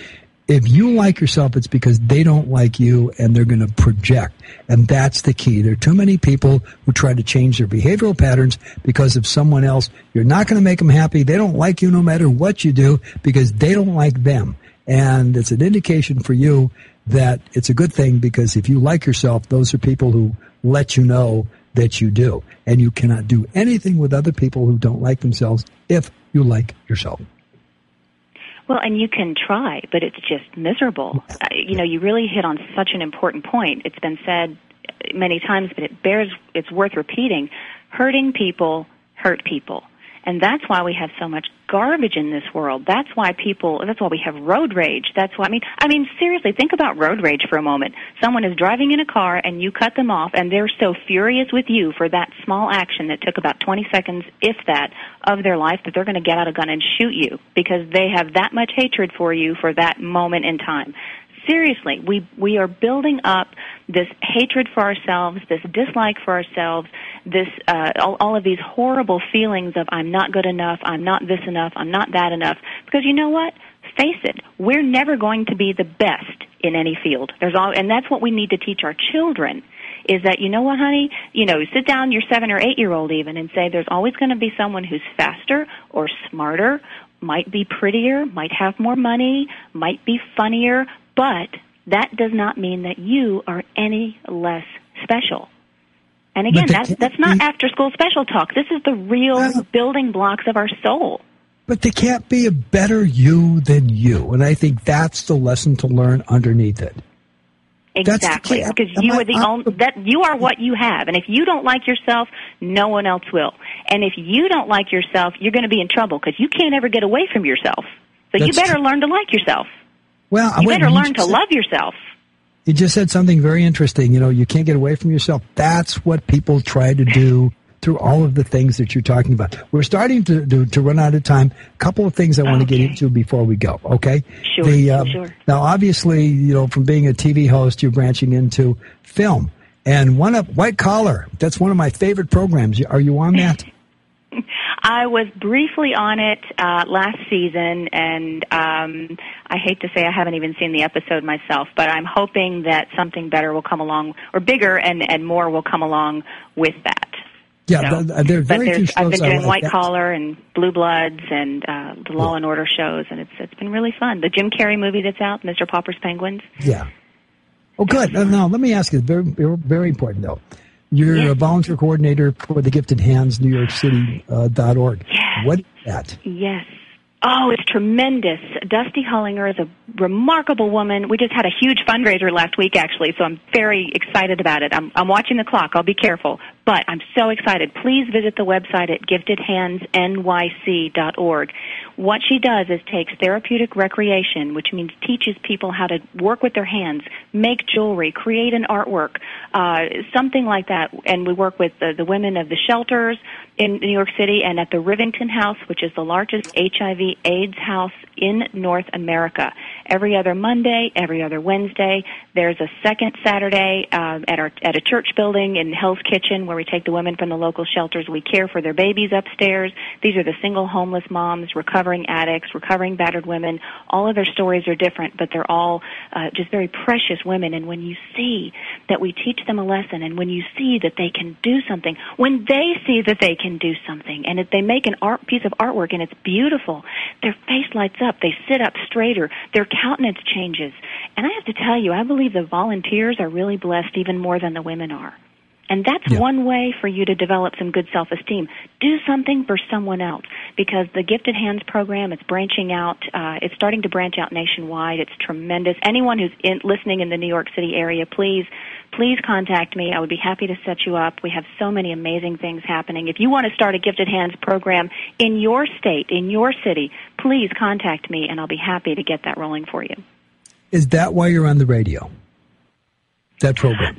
If you like yourself, it's because they don't like you and they're going to project. And that's the key. There are too many people who try to change their behavioral patterns because of someone else. You're not going to make them happy. They don't like you no matter what you do because they don't like them. And it's an indication for you that it's a good thing, because if you like yourself, those are people who let you know that you do. And you cannot do anything with other people who don't like themselves if you like yourself. Well, and you can try, but it's just miserable. You really hit on such an important point. It's been said many times, but it's worth repeating. Hurting people hurt people. And that's why we have so much garbage in this world. That's why we have road rage. That's why, I mean, seriously, think about road rage for a moment. Someone is driving in a car and you cut them off and they're so furious with you for that small action that took about 20 seconds, if that, of their life, that they're going to get out a gun and shoot you because they have that much hatred for you for that moment in time. Seriously, we are building up this hatred for ourselves, this dislike for ourselves, this all of these horrible feelings of I'm not good enough, I'm not this enough, I'm not that enough. Because you know what? Face it, we're never going to be the best in any field. And that's what we need to teach our children. Is that, you know what, honey? Sit down your 7 or 8 year old even and say there's always going to be someone who's faster or smarter, might be prettier, might have more money, might be funnier. But that does not mean that you are any less special. And again, that's not after-school special talk. This is the real building blocks of our soul. But there can't be a better you than you. And I think that's the lesson to learn underneath it. Exactly, because you are what you have. And if you don't like yourself, no one else will. And if you don't like yourself, you're going to be in trouble because you can't ever get away from yourself. So you better learn to like yourself. Well, you better learn to love yourself. You just said something very interesting. You can't get away from yourself. That's what people try to do through all of the things that you're talking about. We're starting to run out of time. A couple of things I want to get into before we go, okay? Sure, sure. Now, obviously, from being a TV host, you're branching into film. And White Collar, that's one of my favorite programs. Are you on that? I was briefly on it last season, and I hate to say I haven't even seen the episode myself, but I'm hoping that something better will come along, or bigger and more will come along with that. Yeah, there are very few shows. I've been doing White Collar and Blue Bloods and the Law and Order shows, and it's been really fun. The Jim Carrey movie that's out, Mr. Popper's Penguins. Yeah. Oh, good. Now, let me ask you, very, very important, though. You're a volunteer coordinator for the Gifted Hands, NewYorkCity.org. Yes. What is that? Yes. Oh, it's tremendous. Dusty Hullinger is a remarkable woman. We just had a huge fundraiser last week, actually, so I'm very excited about it. I'm watching the clock. I'll be careful. But I'm so excited. Please visit the website at giftedhandsnyc.org. What she does is takes therapeutic recreation, which means teaches people how to work with their hands, make jewelry, create an artwork, something like that. And we work with the women of the shelters in New York City and at the Rivington House, which is the largest HIV/AIDS house in North America. Every other Monday, every other Wednesday, there's a second Saturday at a church building in Hell's Kitchen where we take the women from the local shelters. We care for their babies upstairs. These are the single homeless moms, recovering addicts, recovering battered women. All of their stories are different, but they're all just very precious women. And when you see that we teach them a lesson, and when you see that they can do something, when they see that they can do something, and if they make an piece of artwork and it's beautiful, their face lights up, they sit up straighter, their countenance changes. And I have to tell you, I believe the volunteers are really blessed even more than the women are. And that's one way for you to develop some good self-esteem. Do something for someone else, because the Gifted Hands program is branching out. It's starting to branch out nationwide. It's tremendous. Anyone who's listening in the New York City area, please contact me. I would be happy to set you up. We have so many amazing things happening. If you want to start a Gifted Hands program in your state, in your city, please contact me, and I'll be happy to get that rolling for you. Is that why you're on the radio? That program?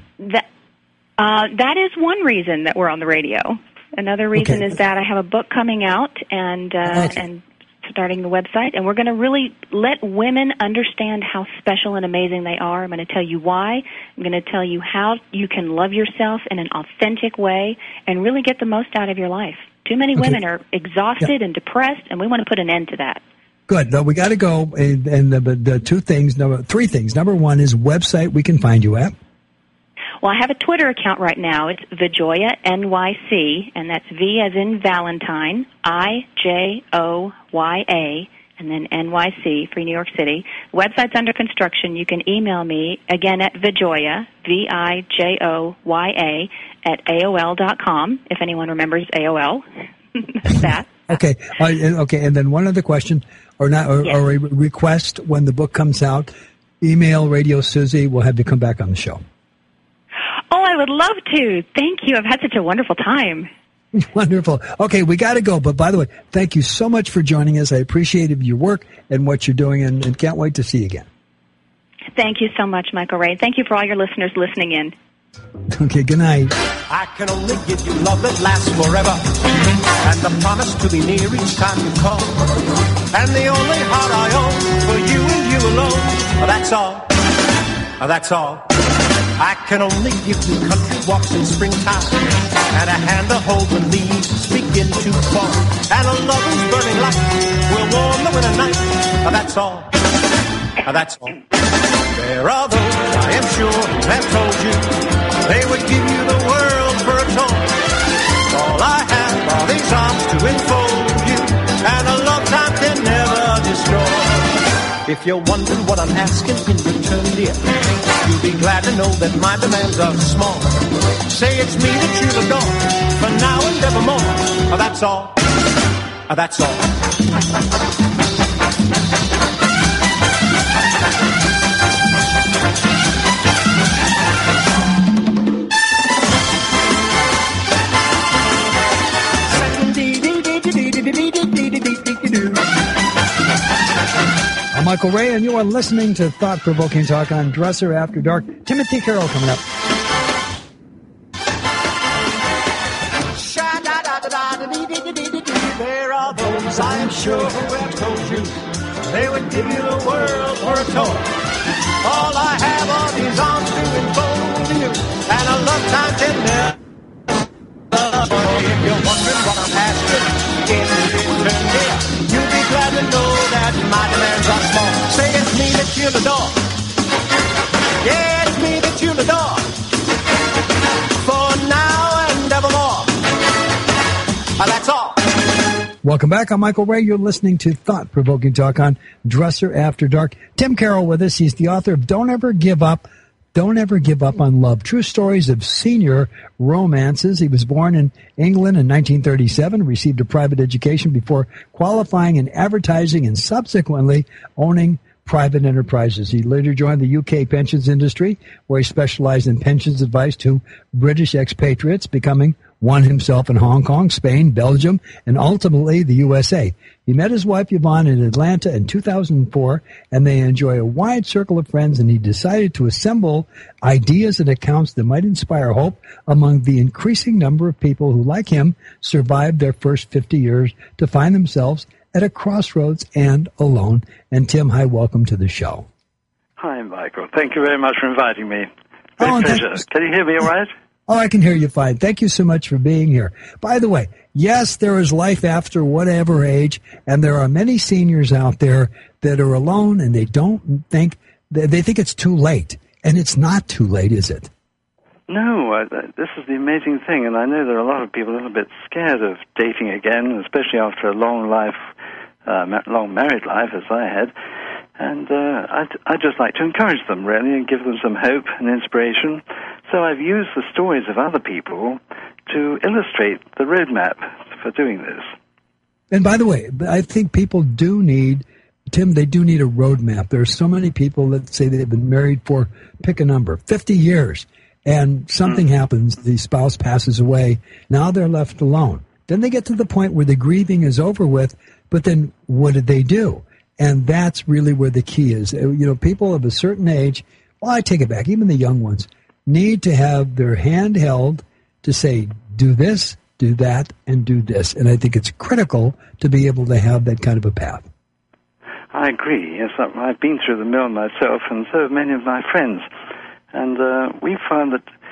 That is one reason that we're on the radio. Another reason is that I have a book coming out and starting the website, and we're going to really let women understand how special and amazing they are. I'm going to tell you why. I'm going to tell you how you can love yourself in an authentic way and really get the most out of your life. Too many women are exhausted and depressed, and we want to put an end to that. Good. Though we got to go. And the three things. Number one is website we can find you at. Well, I have a Twitter account right now. It's Vijoya NYC, and that's V as in Valentine, IJOYA, and then NYC for New York City. The website's under construction. You can email me, again, at Vijoya, VIJOYA, at AOL.com, if anyone remembers AOL. That's that. Okay. And then one other question, or a request when the book comes out. Email Radio Susie. We'll have you come back on the show. Oh, I would love to. Thank you. I've had such a wonderful time. Wonderful. Okay, we got to go. But by the way, thank you so much for joining us. I appreciate your work and what you're doing, and can't wait to see you again. Thank you so much, Michael Ray. Thank you for all your listeners listening in. Okay, good night. I can only give you love that lasts forever, and the promise to be near each time you call, and the only heart I own for you and you alone. That's all. That's all. I can only give you country walks in springtime, and a hand to hold when leaves begin to fall, and a lover's burning light will warm the winter night. That's all. That's all. There are those, I am sure, who have told you they would give you the world for a toy. All I have are these arms to enfold you, and a love time can never destroy. If you're wondering what I'm asking in return, dear, you'll be glad to know that my demands are small. Say it's me that you adore, for now and evermore. That's all. That's all. I'm Michael Ray, and you are listening to Thought Provoking Talk on Dresser After Dark. Timothy Carroll coming up. There are those, I am sure, who have told you they would give you the world for a toy. All I have are these arms to enfold you, and a love time can never. If you're wondering what I'm asking, in return, dear, you'll be glad to know that my demands are small. Say it's me that you'll adore. Yeah, it's me that you'll adore. For now and evermore. That's all. Welcome back. I'm Michael Ray. You're listening to Thought Provoking Talk on Dresser After Dark. Tim Carroll with us. He's the author of Don't Ever Give Up. Don't Ever Give Up on Love. True stories of senior romances. He was born in England in 1937, received a private education before qualifying in advertising and subsequently owning private enterprises. He later joined the UK pensions industry, where he specialized in pensions advice to British expatriates, becoming one himself in Hong Kong, Spain, Belgium, and ultimately the USA. He met his wife Yvonne in Atlanta in 2004, and they enjoy a wide circle of friends, and he decided to assemble ideas and accounts that might inspire hope among the increasing number of people who, like him, survived their first 50 years to find themselves at a crossroads and alone. And Tim, hi, welcome to the show. Hi, Michael. Thank you very much for inviting me. Great pleasure. Can you hear me all right? Oh, I can hear you fine. Thank you so much for being here. By the way, yes, there is life after whatever age, and there are many seniors out there that are alone, and they think it's too late. And it's not too late, is it? No, this is the amazing thing, and I know there are a lot of people a little bit scared of dating again, especially after a long married life, as I had. And I'd just like to encourage them, really, and give them some hope and inspiration. So I've used the stories of other people to illustrate the roadmap for doing this. And by the way, I think people do need, Tim, they do need a roadmap. There are so many people that say they've been married for, pick a number, 50 years, and something happens, the spouse passes away, now they're left alone. Then they get to the point where the grieving is over with, but then what did they do? And that's really where the key is. You know, people of a certain age, well, I take it back, even the young ones, need to have their hand held to say, do this, do that, and do this. And I think it's critical to be able to have that kind of a path. I agree. Yes, I've been through the mill myself, and so have many of my friends. And we found that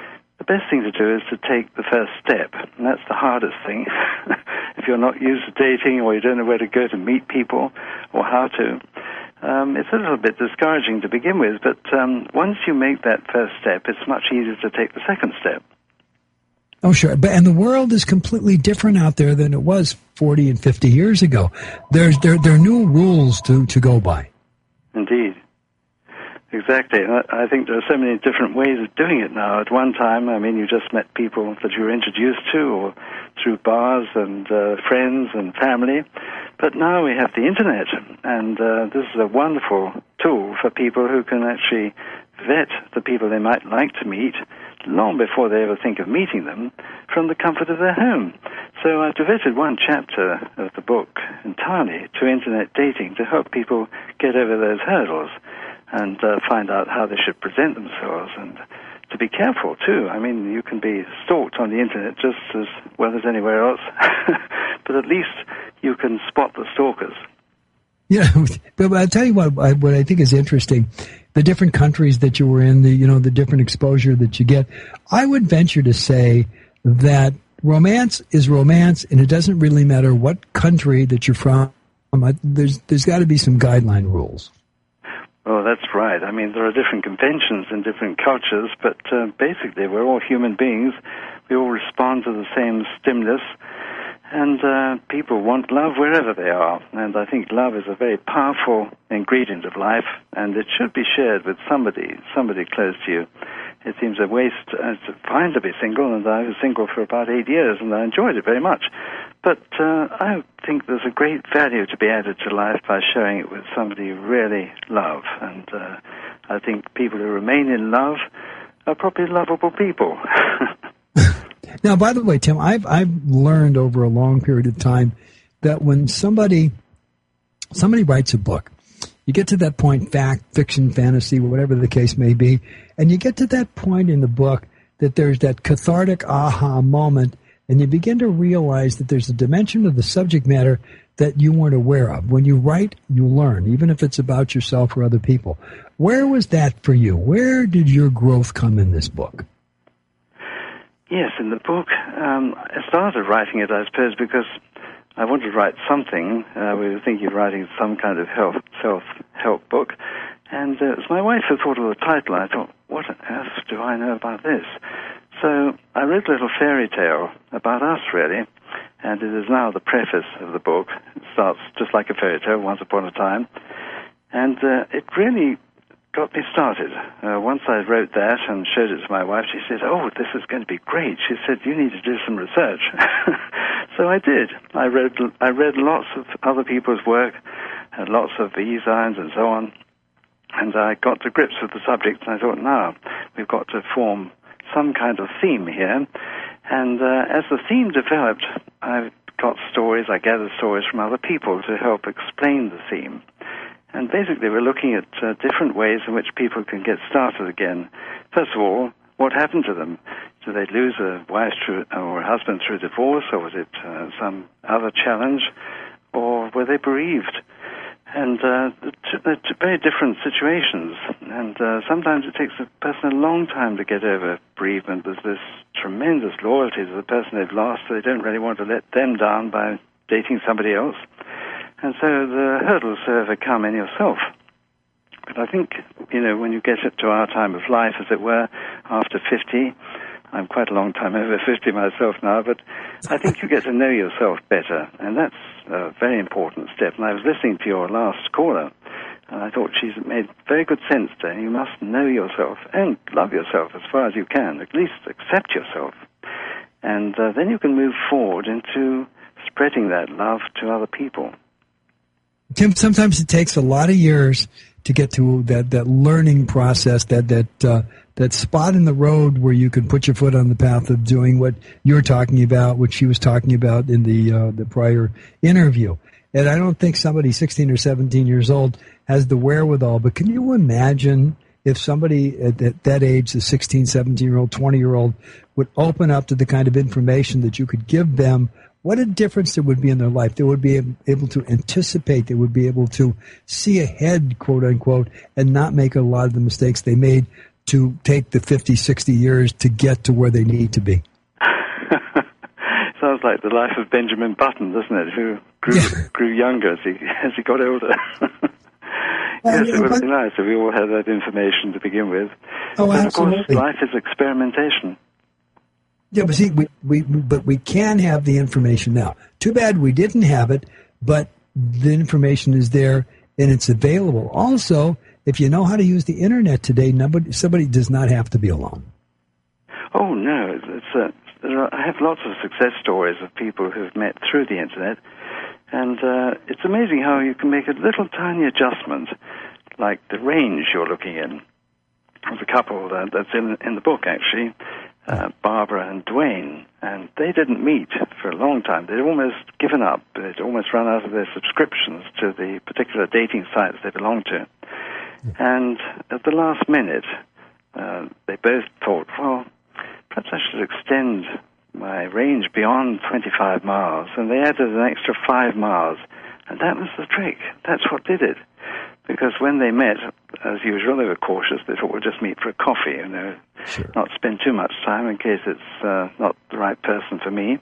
the best thing to do is to take the first step, and that's the hardest thing. If you're not used to dating, or you don't know where to go to meet people or how to, it's a little bit discouraging to begin with, but once you make that first step, it's much easier to take the second step. Oh, sure. And the world is completely different out there than it was 40 and 50 years ago. There are new rules to go by. Indeed. Exactly. I think there are so many different ways of doing it now. At one time, I mean, you just met people that you were introduced to, or through bars and friends and family. But now we have the Internet, and this is a wonderful tool for people who can actually vet the people they might like to meet long before they ever think of meeting them from the comfort of their home. So I've devoted one chapter of the book entirely to Internet dating to help people get over those hurdles and find out how they should present themselves, and to be careful, too. I mean, you can be stalked on the Internet just as well as anywhere else, but at least you can spot the stalkers. Yeah, but I'll tell you what I think is interesting, the different countries that you were in, the different exposure that you get. I would venture to say that romance is romance, and it doesn't really matter what country that you're from. There's got to be some guideline rules. Oh, that's right. I mean, there are different conventions in different cultures, but basically we're all human beings. We all respond to the same stimulus, and people want love wherever they are. And I think love is a very powerful ingredient of life, and it should be shared with somebody close to you. It seems a waste to be single, and I was single for about 8 years, and I enjoyed it very much. But I think there's a great value to be added to life by sharing it with somebody you really love. And I think people who remain in love are probably lovable people. Now, by the way, Tim, I've learned over a long period of time that when somebody writes a book, you get to that point, fact, fiction, fantasy, whatever the case may be, and you get to that point in the book that there's that cathartic aha moment, and you begin to realize that there's a dimension of the subject matter that you weren't aware of. When you write, you learn, even if it's about yourself or other people. Where was that for you? Where did your growth come in this book? Yes, in the book, I started writing it, I suppose, because I wanted to write something. We were thinking of writing some kind of self-help book. And it was my wife who thought of the title. I thought, what on earth do I know about this? So I wrote a little fairy tale about us, really. And it is now the preface of the book. It starts just like a fairy tale, once upon a time. And it really got me started. Once I wrote that and showed it to my wife, she said, oh, this is going to be great. She said, you need to do some research. So I did. I read lots of other people's work, and lots of e-signs and so on, and I got to grips with the subject, and I thought, now, we've got to form some kind of theme here. And as the theme developed, I gathered stories from other people to help explain the theme. And basically, we're looking at different ways in which people can get started again. First of all, what happened to them? Did they lose a wife or a husband through divorce, or was it some other challenge, or were they bereaved? And they're very different situations. And sometimes it takes a person a long time to get over bereavement. There's this tremendous loyalty to the person they've lost, so they don't really want to let them down by dating somebody else. And so the hurdles to overcome in yourself. But I think, when you get it to our time of life, as it were, after 50, I'm quite a long time over 50 myself now, but I think you get to know yourself better, and that's a very important step. And I was listening to your last caller, and I thought she's made very good sense there. You must know yourself and love yourself as far as you can, at least accept yourself. And then you can move forward into spreading that love to other people. Tim, sometimes it takes a lot of years to get to that learning process, that spot in the road where you can put your foot on the path of doing what you're talking about, what she was talking about in the prior interview. And I don't think somebody 16 or 17 years old has the wherewithal, but can you imagine if somebody at that age, the 16, 17-year-old, 20-year-old, would open up to the kind of information that you could give them? What a difference there would be in their life. They would be able to anticipate. They would be able to see ahead, quote unquote, and not make a lot of the mistakes they made to take the 50, 60 years to get to where they need to be. Sounds like the life of Benjamin Button, doesn't it? Who grew younger as he got older. Yes, it would be nice if we all had that information to begin with. Oh, but absolutely. Of course, life is experimentation. Yeah, but see, we can have the information now. Too bad we didn't have it, but the information is there and it's available. Also, if you know how to use the internet today, somebody does not have to be alone. Oh no, I have lots of success stories of people who've met through the internet, and it's amazing how you can make a little tiny adjustment, like the range you're looking in. There's a couple that's in the book, actually, Barbara and Dwayne, and they didn't meet for a long time. They'd almost given up. They'd almost run out of their subscriptions to the particular dating sites they belonged to. And at the last minute, they both thought, well, perhaps I should extend my range beyond 25 miles. And they added an extra 5 miles. And that was the trick. That's what did it. Because when they met, as usual, they were cautious. They thought, we'll just meet for a coffee, Sure. Not spend too much time in case it's not the right person for me.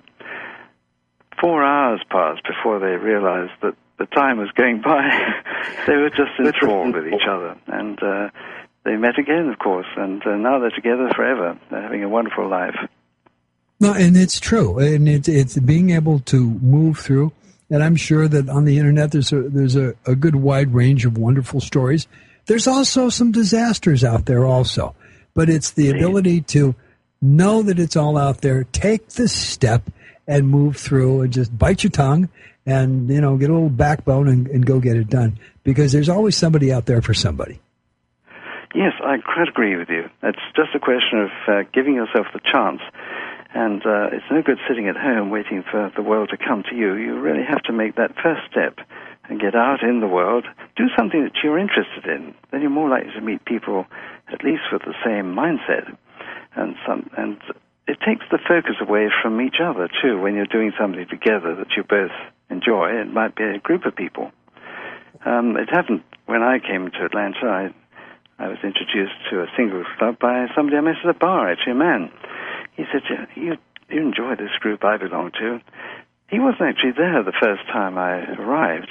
4 hours passed before they realized that the time was going by. They were just enthralled with each other. And they met again, of course, and now they're together forever. They're having a wonderful life. No, and it's true, and it's being able to move through. And I'm sure that on the internet there's a good wide range of wonderful stories. There's also some disasters out there also, but it's the ability to know that it's all out there, take the step, and move through, and just bite your tongue, and get a little backbone and go get it done. Because there's always somebody out there for somebody. Yes, I quite agree with you. It's just a question of giving yourself the chance. And it's no good sitting at home waiting for the world to come to you. You really have to make that first step and get out in the world. Do something that you're interested in. Then you're more likely to meet people at least with the same mindset. And it takes the focus away from each other, too, when you're doing something together that you both enjoy. It might be a group of people. It happened when I came to Atlanta. I was introduced to a singles club by somebody I met at a bar, actually a man. He said, you enjoy this group I belong to. He wasn't actually there the first time I arrived.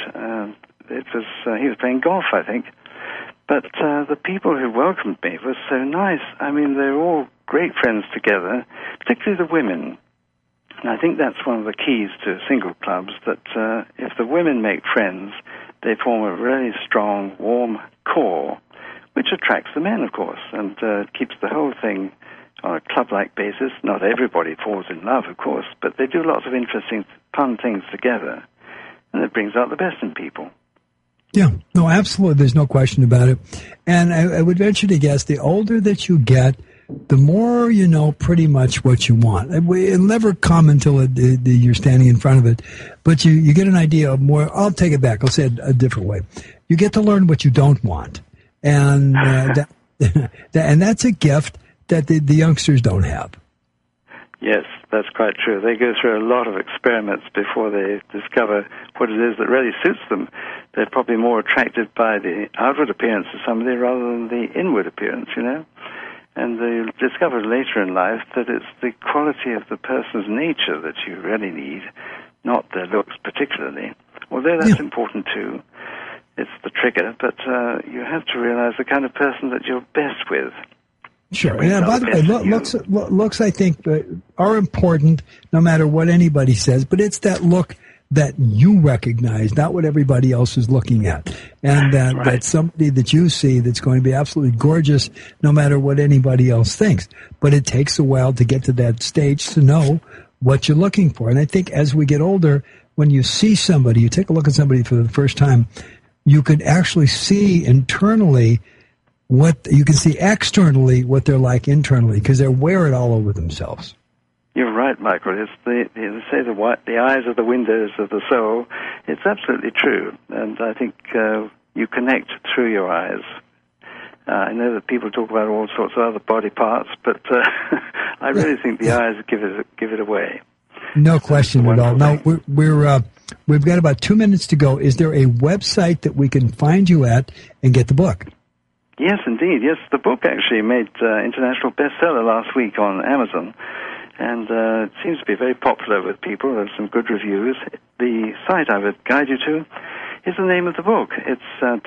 He was playing golf, I think. But the people who welcomed me were so nice. I mean, they were all great friends together, particularly the women. And I think that's one of the keys to single clubs, that if the women make friends, they form a really strong, warm core, which attracts the men, of course, and keeps the whole thing on a club-like basis. Not everybody falls in love, of course, but they do lots of interesting, fun things together, and it brings out the best in people. Yeah, no, absolutely. There's no question about it. And I would venture to guess the older that you get, the more you know pretty much what you want. It'll never come until you're standing in front of it, but you get an idea of more. I'll take it back. I'll say it a different way. You get to learn what you don't want. And and that's a gift that the youngsters don't have. Yes, that's quite true. They go through a lot of experiments before they discover what it is that really suits them. They're probably more attracted by the outward appearance of somebody rather than the inward appearance, And they discover later in life that it's the quality of the person's nature that you really need, not their looks particularly. Although that's important too. It's the trigger, but you have to realize the kind of person that you're best with. Sure. And by the way, looks I think are important no matter what anybody says, but it's that look that you recognize, not what everybody else is looking at. And that's somebody that you see that's going to be absolutely gorgeous no matter what anybody else thinks. But it takes a while to get to that stage to know what you're looking for. And I think as we get older, when you see somebody, you take a look at somebody for the first time, you could actually see internally what you can see externally, what they're like internally, because they wear it all over themselves. You're right, Michael. It's they say the eyes are the windows of the soul. It's absolutely true, and I think you connect through your eyes. I know that people talk about all sorts of other body parts, but I really think the eyes give it away. No question at all. Now we've got about 2 minutes to go. Is there a website that we can find you at and get the book? Yes, indeed. Yes, the book actually made international bestseller last week on Amazon, and it seems to be very popular with people. There's some good reviews. The site I would guide you to is the name of the book. It's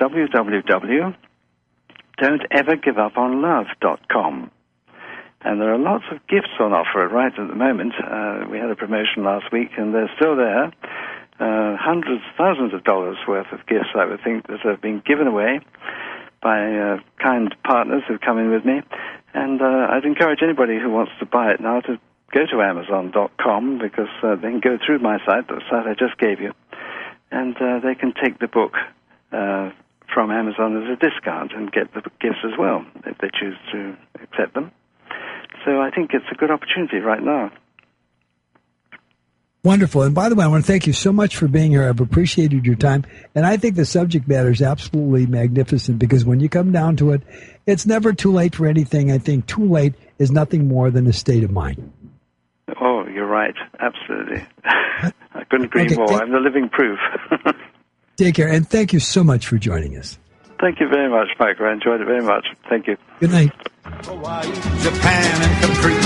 www.don'tevergiveuponlove.com. And there are lots of gifts on offer right at the moment. We had a promotion last week, and they're still there. Hundreds, thousands of dollars worth of gifts, I would think, that have been given away by kind partners who've come in with me. And I'd encourage anybody who wants to buy it now to go to Amazon.com, because they can go through my site, the site I just gave you, and they can take the book from Amazon as a discount and get the gifts as well, if they choose to accept them. So I think it's a good opportunity right now. Wonderful. And by the way, I want to thank you so much for being here. I've appreciated your time. And I think the subject matter is absolutely magnificent, because when you come down to it, it's never too late for anything. I think too late is nothing more than a state of mind. Oh, you're right. Absolutely. I couldn't agree more. I'm the living proof. Take care. And thank you so much for joining us. Thank you very much, Michael. I enjoyed it very much. Thank you. Good night. Hawaii, Japan, and Capri.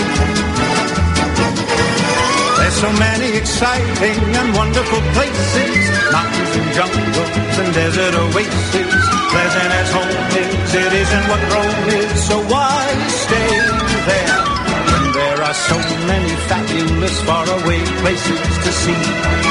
There's so many exciting and wonderful places, mountains and jungles and desert oases. Pleasant as home is, it isn't what Rome is, so why stay there when there are so many fabulous faraway places to see?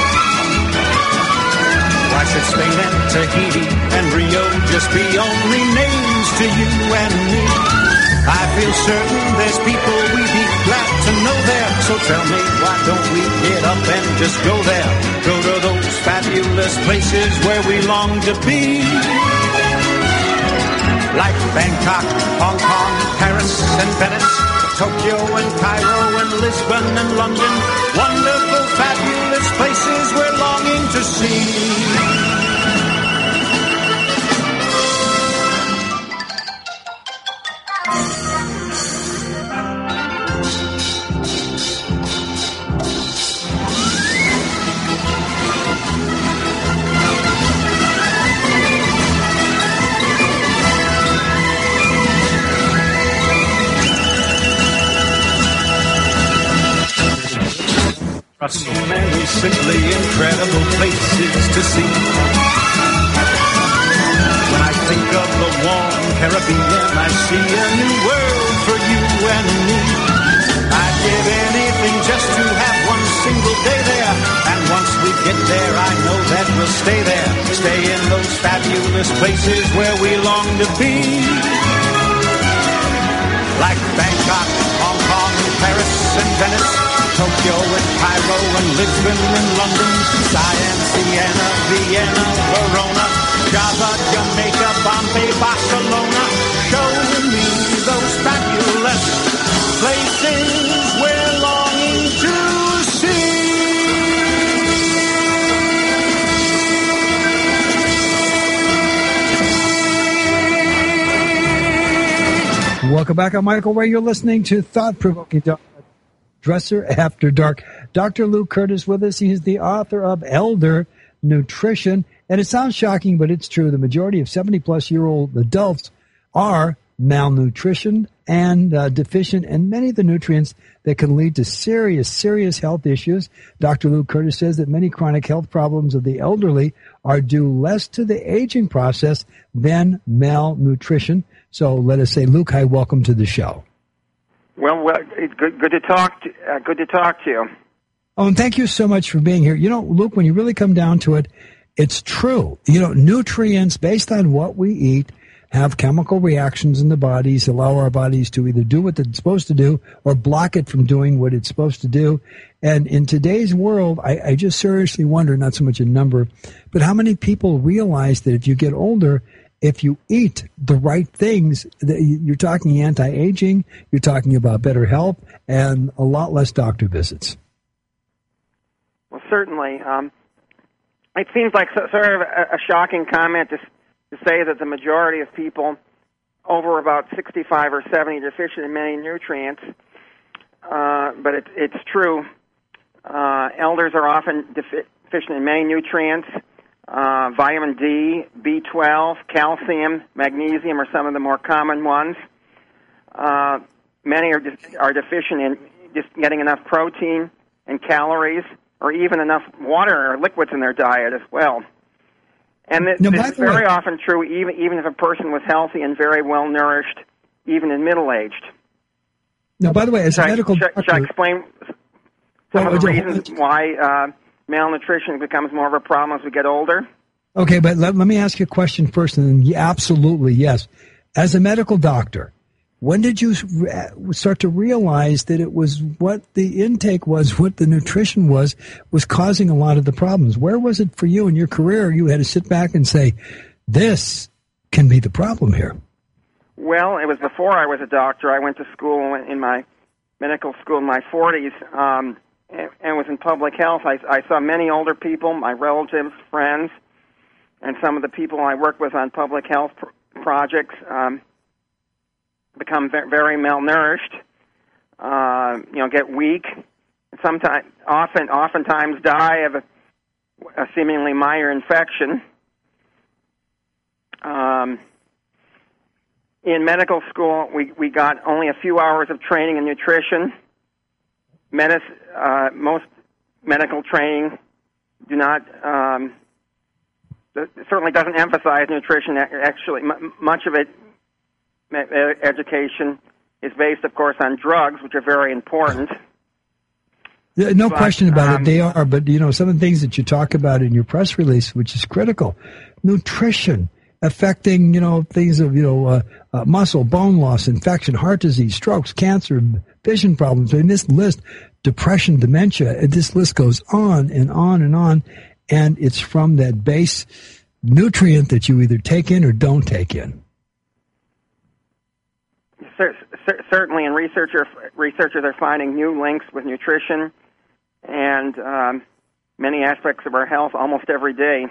Why should Spain and Tahiti and Rio just be only names to you and me? I feel certain there's people we'd be glad to know there. So tell me, why don't we get up and just go there? Go to those fabulous places where we long to be. Like Bangkok, Hong Kong, Paris and Venice, Tokyo and Cairo and Lisbon and London. Wonderful, fabulous places we're longing to see. So many simply incredible places to see. When I think of the warm Caribbean, I see a new world for you and me. I'd give anything just to have one single day there. And once we get there, I know that we'll stay there. Stay in those fabulous places where we long to be. Like Bangkok, Hong Kong, Paris and Venice, Tokyo and Cairo and Lisbon and London, Siam, Siena, Vienna, Verona, Java, Jamaica, Bombay, Barcelona. Show me those fabulous places we're longing to see. Welcome back. I'm Michael Ray. You're listening to Thought Provoking Dresser After Dark. Dr. Luke Curtis with us. He is the author of Elder Nutrition. And it sounds shocking, but it's true. The majority of 70-plus-year-old adults are malnutrition and deficient in many of the nutrients that can lead to serious health issues. Dr. Luke Curtis says that many chronic health problems of the elderly are due less to the aging process than malnutrition. So let us say, Luke, hi, welcome to the show. Well, it's good to talk. Good to talk to you. Oh, and thank you so much for being here. You know, Luke, when you really come down to it, it's true. You know, nutrients based on what we eat have chemical reactions in the bodies, allow our bodies to either do what it's supposed to do or block it from doing what it's supposed to do. And in today's world, I just seriously wonder, not so much a number, but how many people realize that if you get older, if you eat the right things, you're talking anti-aging, you're talking about better health, and a lot less doctor visits. Well, certainly. It seems like sort of a shocking comment to say that the majority of people over about 65 or 70 are deficient in many nutrients, but it's true. Elders are often deficient in many nutrients. Vitamin D, B12, calcium, magnesium are some of the more common ones. Many are deficient in just getting enough protein and calories, or even enough water or liquids in their diet as well. And this is very often true even if a person was healthy and very well nourished, even in middle-aged. Now, by the way, as a medical doctor... Should I explain some of the reasons why malnutrition becomes more of a problem as we get older? Okay, but let me ask you a question first, and then absolutely, yes. As a medical doctor, when did you start to realize that it was what the intake was, what the nutrition was causing a lot of the problems? Where was it for you in your career? You had to sit back and say, this can be the problem here. Well, it was before I was a doctor. I went to school in my medical school in my 40s and was in public health. I saw many older people, my relatives, friends, and some of the people I work with on public health projects become very malnourished, get weak, oftentimes die of a seemingly minor infection. In medical school, we got only a few hours of training in nutrition. Most medical training certainly doesn't emphasize nutrition. Actually, much of it, education, is based, of course, on drugs, which are very important. No question about it, they are. But, some of the things that you talk about in your press release, which is critical, nutrition, affecting, things of, muscle, bone loss, infection, heart disease, strokes, cancer, vision problems. In this list, depression, dementia, this list goes on and on and on. And it's from that base nutrient that you either take in or don't take in. Certainly, and researchers are finding new links with nutrition and many aspects of our health almost every day.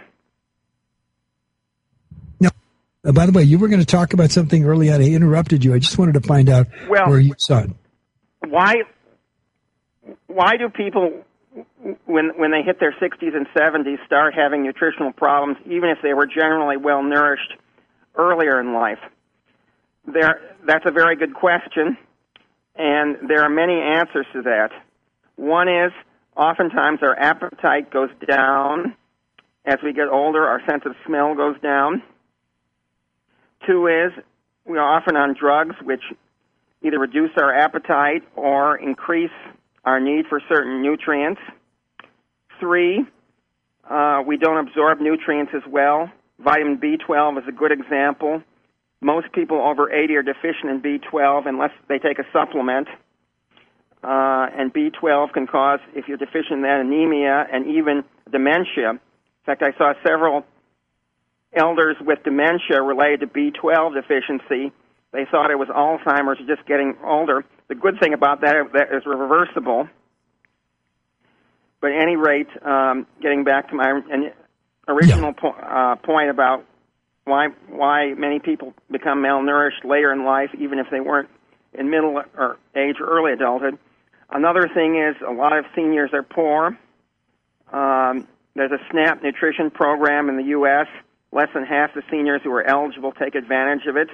Now, by the way, you were going to talk about something early on. I interrupted you. I just wanted to find out where you saw it. Why do people, when they hit their 60s and 70s, start having nutritional problems, even if they were generally well nourished earlier in life? That's a very good question, and there are many answers to that. One is, oftentimes our appetite goes down. As we get older, our sense of smell goes down. Two is, we are often on drugs which either reduce our appetite or increase our need for certain nutrients. Three, we don't absorb nutrients as well. Vitamin B12 is a good example. Most people over 80 are deficient in B12 unless they take a supplement. And B12 can cause, if you're deficient in that, anemia and even dementia. In fact, I saw several elders with dementia related to B12 deficiency. They thought it was Alzheimer's or just getting older. The good thing about that is reversible. But at any rate, getting back to my original point about why many people become malnourished later in life, even if they weren't in middle or age or early adulthood. Another thing is a lot of seniors are poor. There's a SNAP nutrition program in the U.S. Less than half the seniors who are eligible take advantage of it.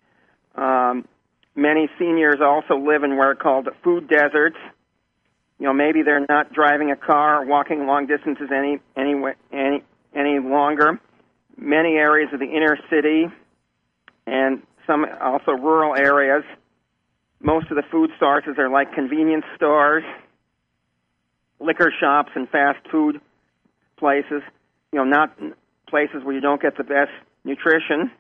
Many seniors also live in what are called food deserts. Maybe they're not driving a car or walking long distances any longer. Many areas of the inner city and some also rural areas, most of the food sources are like convenience stores, liquor shops, and fast food places, not places where you don't get the best nutrition.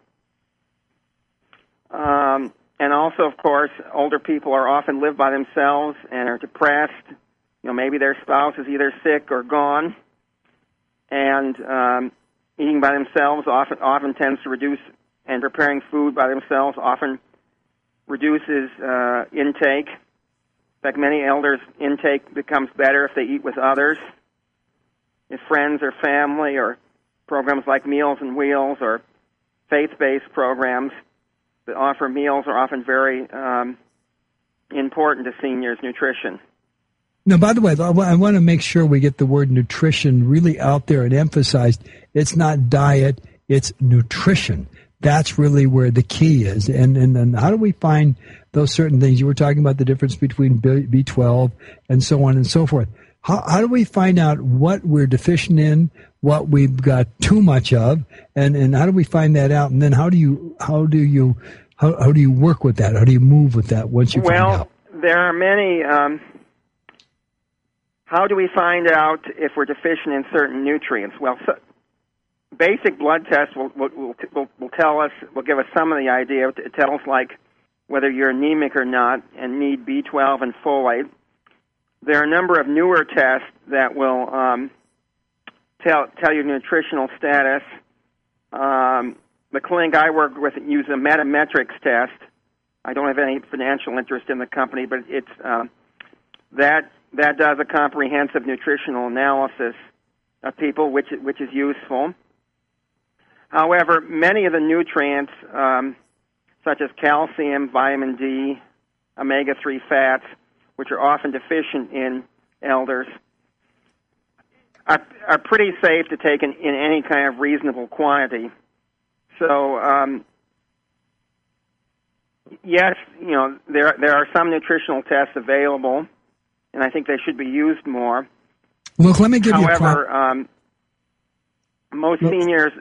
And also, of course, older people are often live by themselves and are depressed. Maybe their spouse is either sick or gone. And eating by themselves often tends to reduce, and preparing food by themselves often reduces intake. In fact, many elders' intake becomes better if they eat with others, if friends or family, or programs like Meals on Wheels or faith-based programs that offer meals are often very important to seniors' nutrition. Now, by the way, I want to make sure we get the word nutrition really out there and emphasized. It's not diet, it's nutrition. That's really where the key is. And how do we find those certain things? You were talking about the difference between B12 and so on and so forth. How do we find out what we're deficient in, what we've got too much of, and how do we find that out? And then how do you work with that? How do you move with that once you find out? Well, there are many. How do we find out if we're deficient in certain nutrients? Well, basic blood tests will tell us, will give us some of the idea. It tells like whether you're anemic or not and need B12 and folate. There are a number of newer tests that will tell you nutritional status. The clinic I work with uses a Metametrics test. I don't have any financial interest in the company, but it's that does a comprehensive nutritional analysis of people, which is useful. However, many of the nutrients, such as calcium, vitamin D, omega-3 fats, which are often deficient in elders, are pretty safe to take in any kind of reasonable quantity. So, yes, there are some nutritional tests available, and I think they should be used more. Look, let me give However, most seniors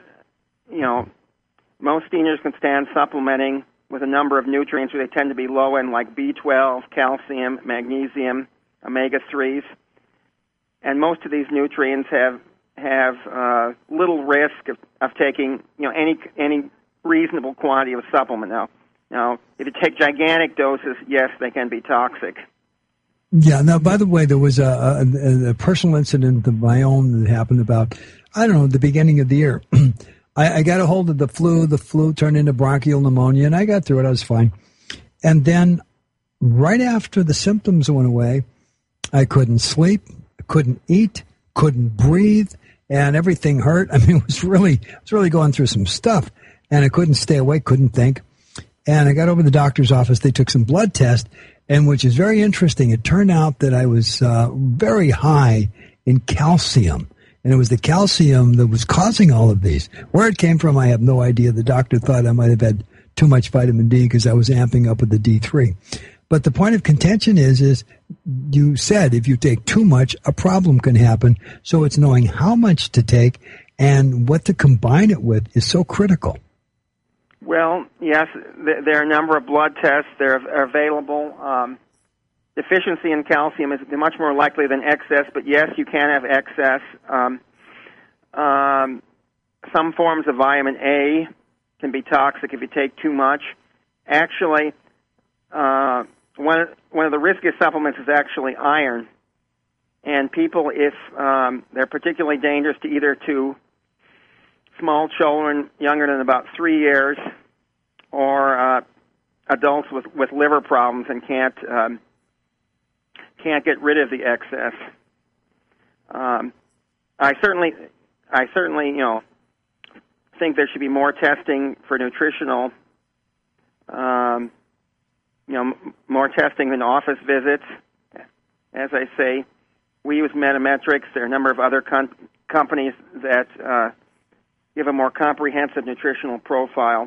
can stand supplementing with a number of nutrients where they tend to be low in, like B12, calcium, magnesium, omega-3s. And most of these nutrients have little risk of taking any reasonable quantity of supplement. Now, if you take gigantic doses, yes, they can be toxic. Yeah. Now, by the way, there was a personal incident of my own that happened about, the beginning of the year. I got a hold of the flu. The flu turned into bronchial pneumonia, and I got through it. I was fine. And then right after the symptoms went away, I couldn't sleep, couldn't eat, couldn't breathe, and everything hurt. I mean, I was really going through some stuff, and I couldn't stay awake, couldn't think. And I got over to the doctor's office. They took some blood tests, and which is very interesting. It turned out that I was very high in calcium. And it was the calcium that was causing all of these. Where it came from, I have no idea. The doctor thought I might have had too much vitamin D because I was amping up with the D3. But the point of contention is you said if you take too much, a problem can happen. So it's knowing how much to take and what to combine it with is so critical. Well, yes, there are a number of blood tests. They're available. Deficiency in calcium is much more likely than excess, but yes, you can have excess. Some forms of vitamin A can be toxic if you take too much. Actually, one of the riskiest supplements is actually iron. And people, if they're particularly dangerous to small children younger than about 3 years, or adults with liver problems and can't get rid of the excess. I certainly, think there should be more testing for nutritional, more testing than office visits. As I say, we use Metametrics. There are a number of other companies that give a more comprehensive nutritional profile.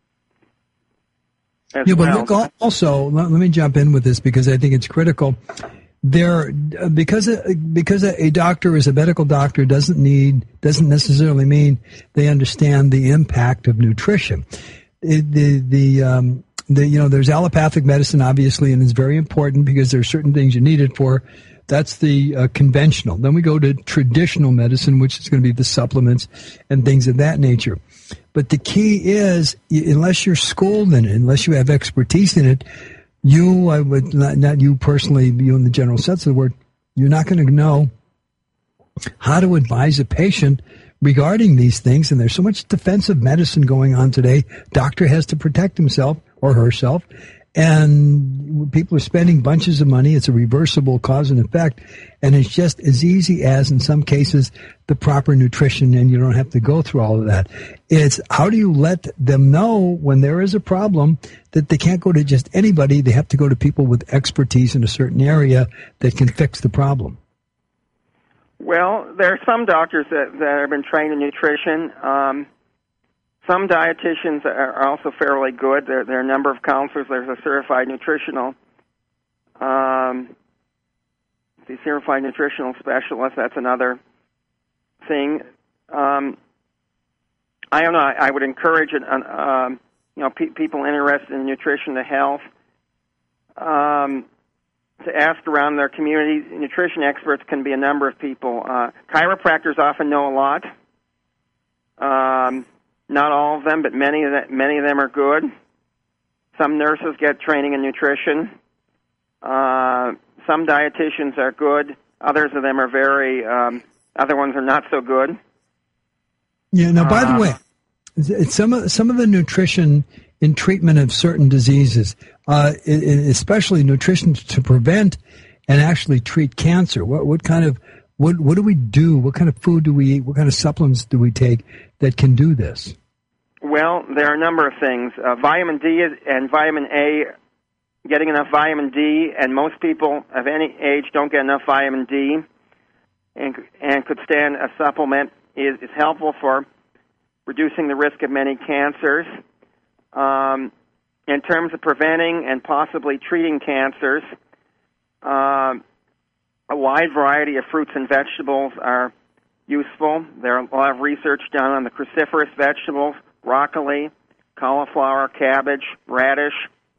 But look, also, let me jump in with this because I think it's critical. Because a doctor is a medical doctor doesn't necessarily mean they understand the impact of nutrition. There's allopathic medicine, obviously, and it's very important because there are certain things you need it for. That's the conventional. Then we go to traditional medicine, which is going to be the supplements and things of that nature. But the key is, unless you're schooled in it, unless you have expertise in it, not you personally, you in the general sense of the word, you're not going to know how to advise a patient regarding these things. And there's so much defensive medicine going on today. Doctor has to protect himself or herself. and people are spending bunches of money. It's a reversible cause and effect, and it's just as easy as, in some cases, the proper nutrition, and you don't have to go through all of that. It's how do you let them know when there is a problem that they can't go to just anybody. They have to go to people with expertise in a certain area that can fix the problem. Well, there are some doctors that have been trained in nutrition. Some dietitians are also fairly good. There are a number of counselors. There's a certified nutritional, the certified nutritional specialist. That's another thing. I don't know. I would encourage people interested in nutrition and health to ask around their community. Nutrition experts can be a number of people. Chiropractors often know a lot. Not all of them, but many of them are good. Some nurses get training in nutrition. Some dietitians are good. Others of them are other ones are not so good. Yeah. Now, by the way, some of the nutrition in treatment of certain diseases, especially nutrition to prevent and actually treat cancer. What do we do? What kind of food do we eat? What kind of supplements do we take that can do this? Well, there are a number of things. Vitamin D and vitamin A, getting enough vitamin D, and most people of any age don't get enough vitamin D, and could stand a supplement, is helpful for reducing the risk of many cancers. In terms of preventing and possibly treating cancers, a wide variety of fruits and vegetables are useful. There are a lot of research done on the cruciferous vegetables, broccoli, cauliflower, cabbage, radish.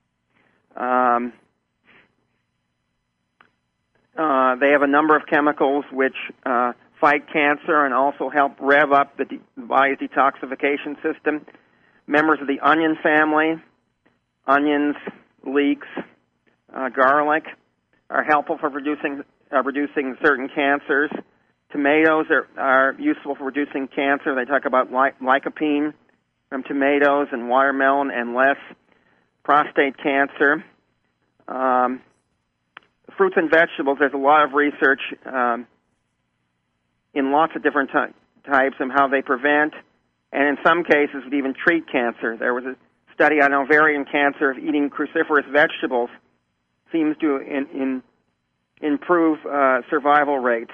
They have a number of chemicals which fight cancer and also help rev up the body's detoxification system. Members of the onion family, onions, leeks, garlic, are helpful for reducing certain cancers. Tomatoes are useful for reducing cancer. They talk about lycopene from tomatoes and watermelon and less prostate cancer. Fruits and vegetables, there's a lot of research in lots of different types and how they prevent, and in some cases would even treat cancer. There was a study on ovarian cancer of eating cruciferous vegetables seems to improve survival rates.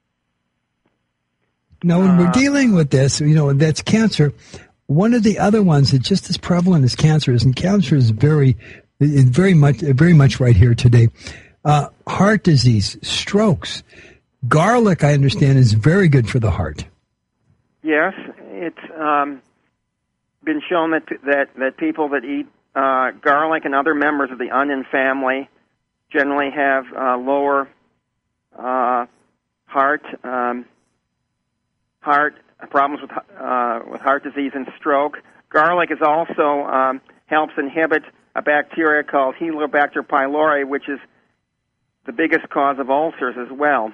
Now, when we're dealing with this, that's cancer. One of the other ones that's just as prevalent as cancer is, and cancer is very much right here today, heart disease, strokes. Garlic, I understand, is very good for the heart. Yes, it's been shown that people that eat garlic and other members of the onion family generally have lower heart problems with heart disease and stroke. Garlic is also helps inhibit a bacteria called Helicobacter pylori, which is the biggest cause of ulcers as well.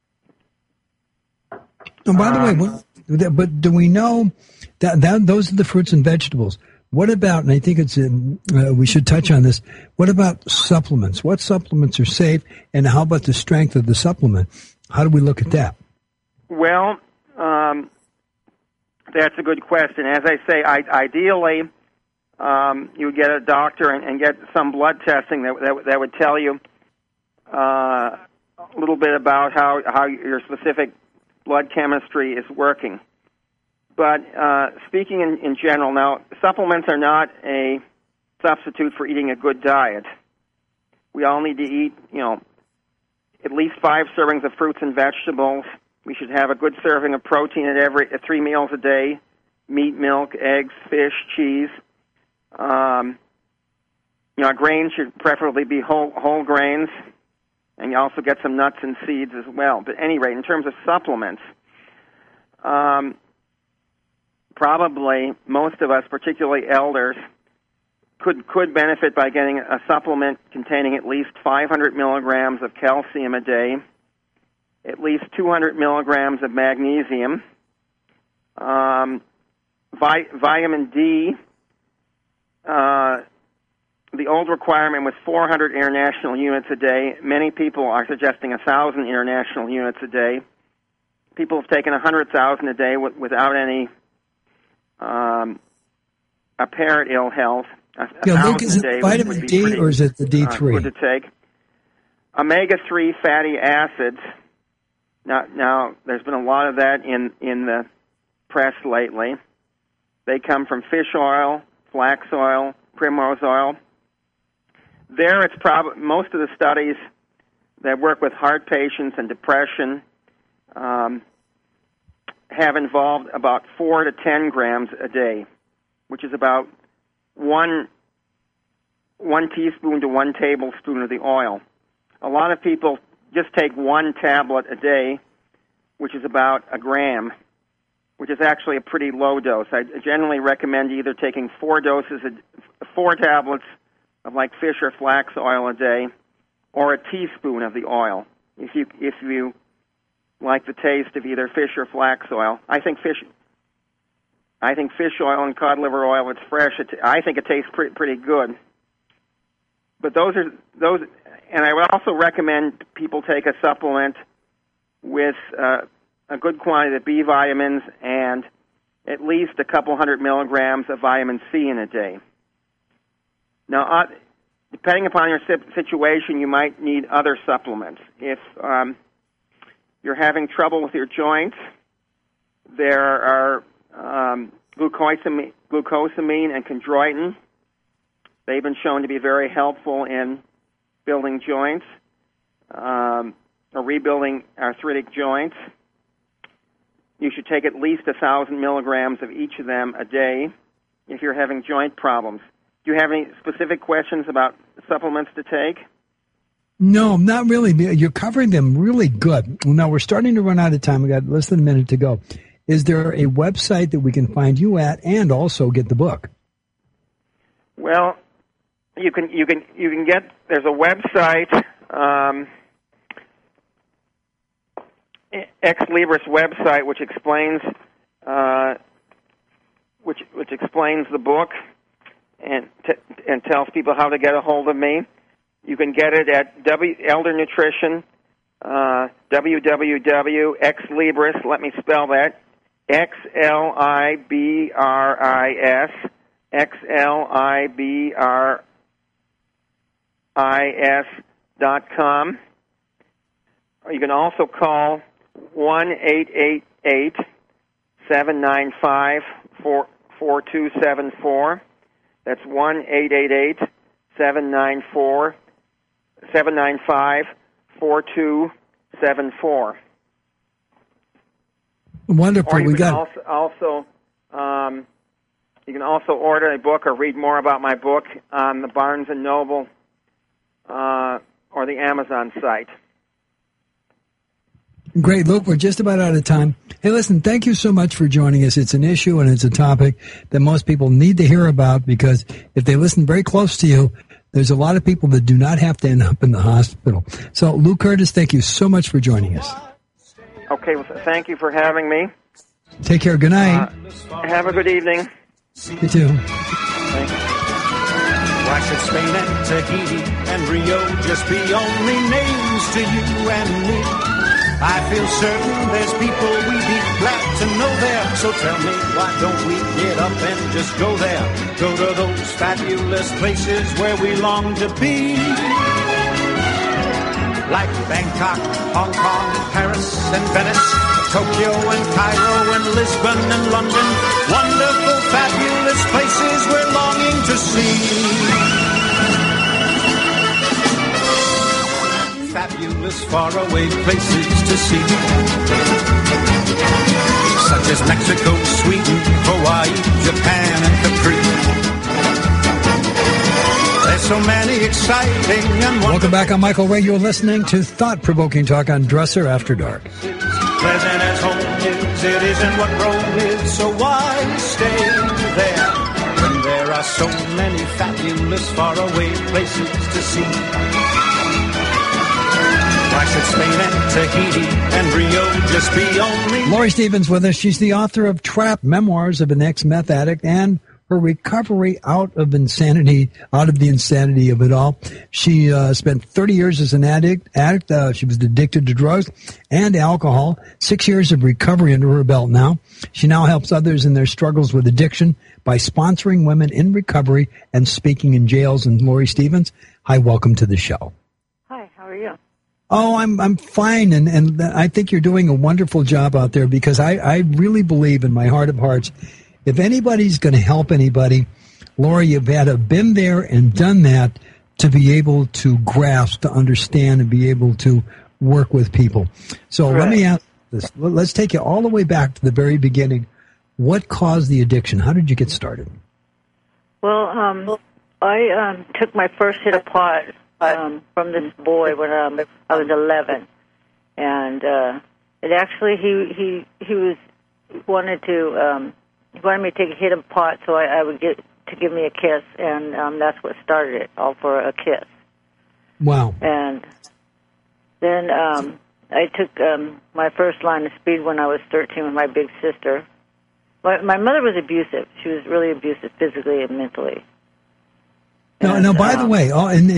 Oh, by the way, but do we know that those are the fruits and vegetables? What about, and I think we should touch on this, what about supplements? What supplements are safe, and how about the strength of the supplement? How do we look at that? Well, that's a good question. As I say, ideally, you would get a doctor and get some blood testing that would tell you a little bit about how your specific blood chemistry is working. But speaking in general, now, supplements are not a substitute for eating a good diet. We all need to eat, at least 5 servings of fruits and vegetables. We should have a good serving of protein at 3 meals a day: meat, milk, eggs, fish, cheese. Grains should preferably be whole grains, and you also get some nuts and seeds as well. But at any rate, in terms of supplements, probably most of us, particularly elders, could benefit by getting a supplement containing at least 500 milligrams of calcium a day, at least 200 milligrams of magnesium, vitamin D The old requirement was 400 international units a day. Many people are suggesting 1,000 international units a day. People have taken 100,000 a day without any apparent ill health. Luke, is it vitamin D or is it the D3? Good to take. Omega-3 fatty acids. Now, there's been a lot of that in the press lately. They come from fish oil, flax oil, primrose oil. There, it's most of the studies that work with heart patients and depression have involved about 4 to 10 grams a day, which is about one teaspoon to 1 tablespoon of the oil. A lot of people just take 1 tablet a day, which is about a gram, which is actually a pretty low dose. I generally recommend either taking 4 tablets of like fish or flax oil a day, or a teaspoon of the oil. If you like the taste of either fish or flax oil, I think fish oil and cod liver oil, it's fresh. I think it tastes pretty good. But those, and I would also recommend people take a supplement with a good quantity of B vitamins and at least a couple hundred milligrams of vitamin C in a day. Now, depending upon your situation, you might need other supplements. If you're having trouble with your joints, there are glucosamine and chondroitin. They've been shown to be very helpful in building joints or rebuilding arthritic joints. You should take at least 1,000 milligrams of each of them a day if you're having joint problems. Do you have any specific questions about supplements to take? No, not really. You're covering them really good. Now, we're starting to run out of time. We got less than a minute to go. Is there a website that we can find you at and also get the book? Well, you can get, there's a website, Ex Libris website, which explains which explains the book and tells people how to get a hold of me. You can get it at Elder Nutrition, www.exlibris, let me spell that, XLIBRIS, XLIBRIS.com. You can also call 1-888-795-4274. That's 1-888-795-4274. Wonderful. Or you can also order a book or read more about my book on the Barnes & Noble or the Amazon site. Great, Luke. We're just about out of time. Hey, listen, thank you so much for joining us. It's an issue and it's a topic that most people need to hear about because if they listen very close to you, there's a lot of people that do not have to end up in the hospital. So, Luke Curtis, thank you so much for joining us. Okay, well, thank you for having me. Take care. Good night. Have a good evening. You too. Thanks. Why should Spain and Tahiti and Rio just be only names to you and me? I feel certain there's people we'd be glad to know there. So tell me, why don't we get up and just go there? Go to those fabulous places where we long to be. Like Bangkok, Hong Kong, Paris and Venice, Tokyo and Cairo and Lisbon and London. Wonderful, fabulous places we're longing to see. Fabulous, faraway places to see, such as Mexico, Sweden, Hawaii, Japan, and Capri. There's so many exciting and welcome back. I'm Michael Ray. You're listening to Thought-Provoking Talk on Dresser After Dark. Present as home is, it isn't what Rome is, so why stay there when there are so many fabulous, faraway places to see? Why should Spain and Tahiti and Rio just be only... Laurie Stevens with us. She's the author of Trapped, Memoirs of an Ex-Meth Addict, and her recovery out of the insanity of it all. She spent 30 years as an addict. She was addicted to drugs and alcohol. 6 years of recovery under her belt now. She now helps others in their struggles with addiction by sponsoring women in recovery and speaking in jails. And Laurie Stevens, hi, welcome to the show. Hi, how are you? Oh, I'm fine, and I think you're doing a wonderful job out there, because I really believe in my heart of hearts, if anybody's going to help anybody, Laurie, you've had to been there and done that to be able to grasp, to understand, and be able to work with people. So Let me ask this. Let's take you all the way back to the very beginning. What caused the addiction? How did you get started? Well, I took my first hit of pot from this boy when I was 11, and it actually he wanted me to take a hit of pot so I would get to give me a kiss, and that's what started it, all for a kiss. Wow! And then I took my first line of speed when I was 13 with my big sister. My mother was abusive. She was really abusive physically and mentally. Now, by the way,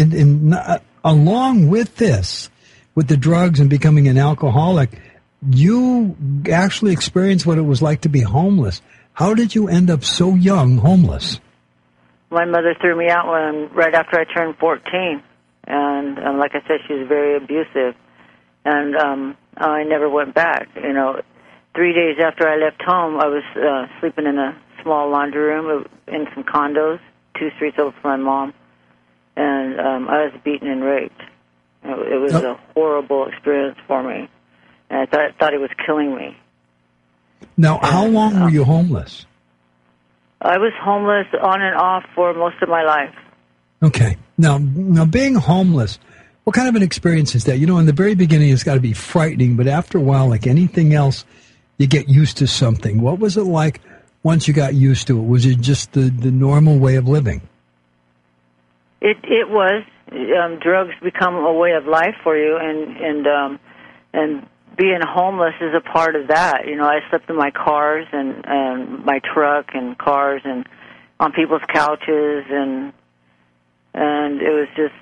along with this, with the drugs and becoming an alcoholic, you actually experienced what it was like to be homeless. How did you end up so young, homeless? My mother threw me out right after I turned 14, and like I said, she was very abusive, and I never went back. 3 days after I left home, I was sleeping in a small laundry room in some condos, 2 streets over from my mom, and I was beaten and raped. It was a horrible experience for me, and I thought it was killing me. Now, how long were you homeless? I was homeless on and off for most of my life. Okay. Now being homeless, what kind of an experience is that? In the very beginning, it's got to be frightening, but after a while, like anything else, you get used to something. What was it like once you got used to it? Was it just the normal way of living? It was. Drugs become a way of life for you, and being homeless is a part of that. I slept in my cars and my truck and cars and on people's couches, and it was just...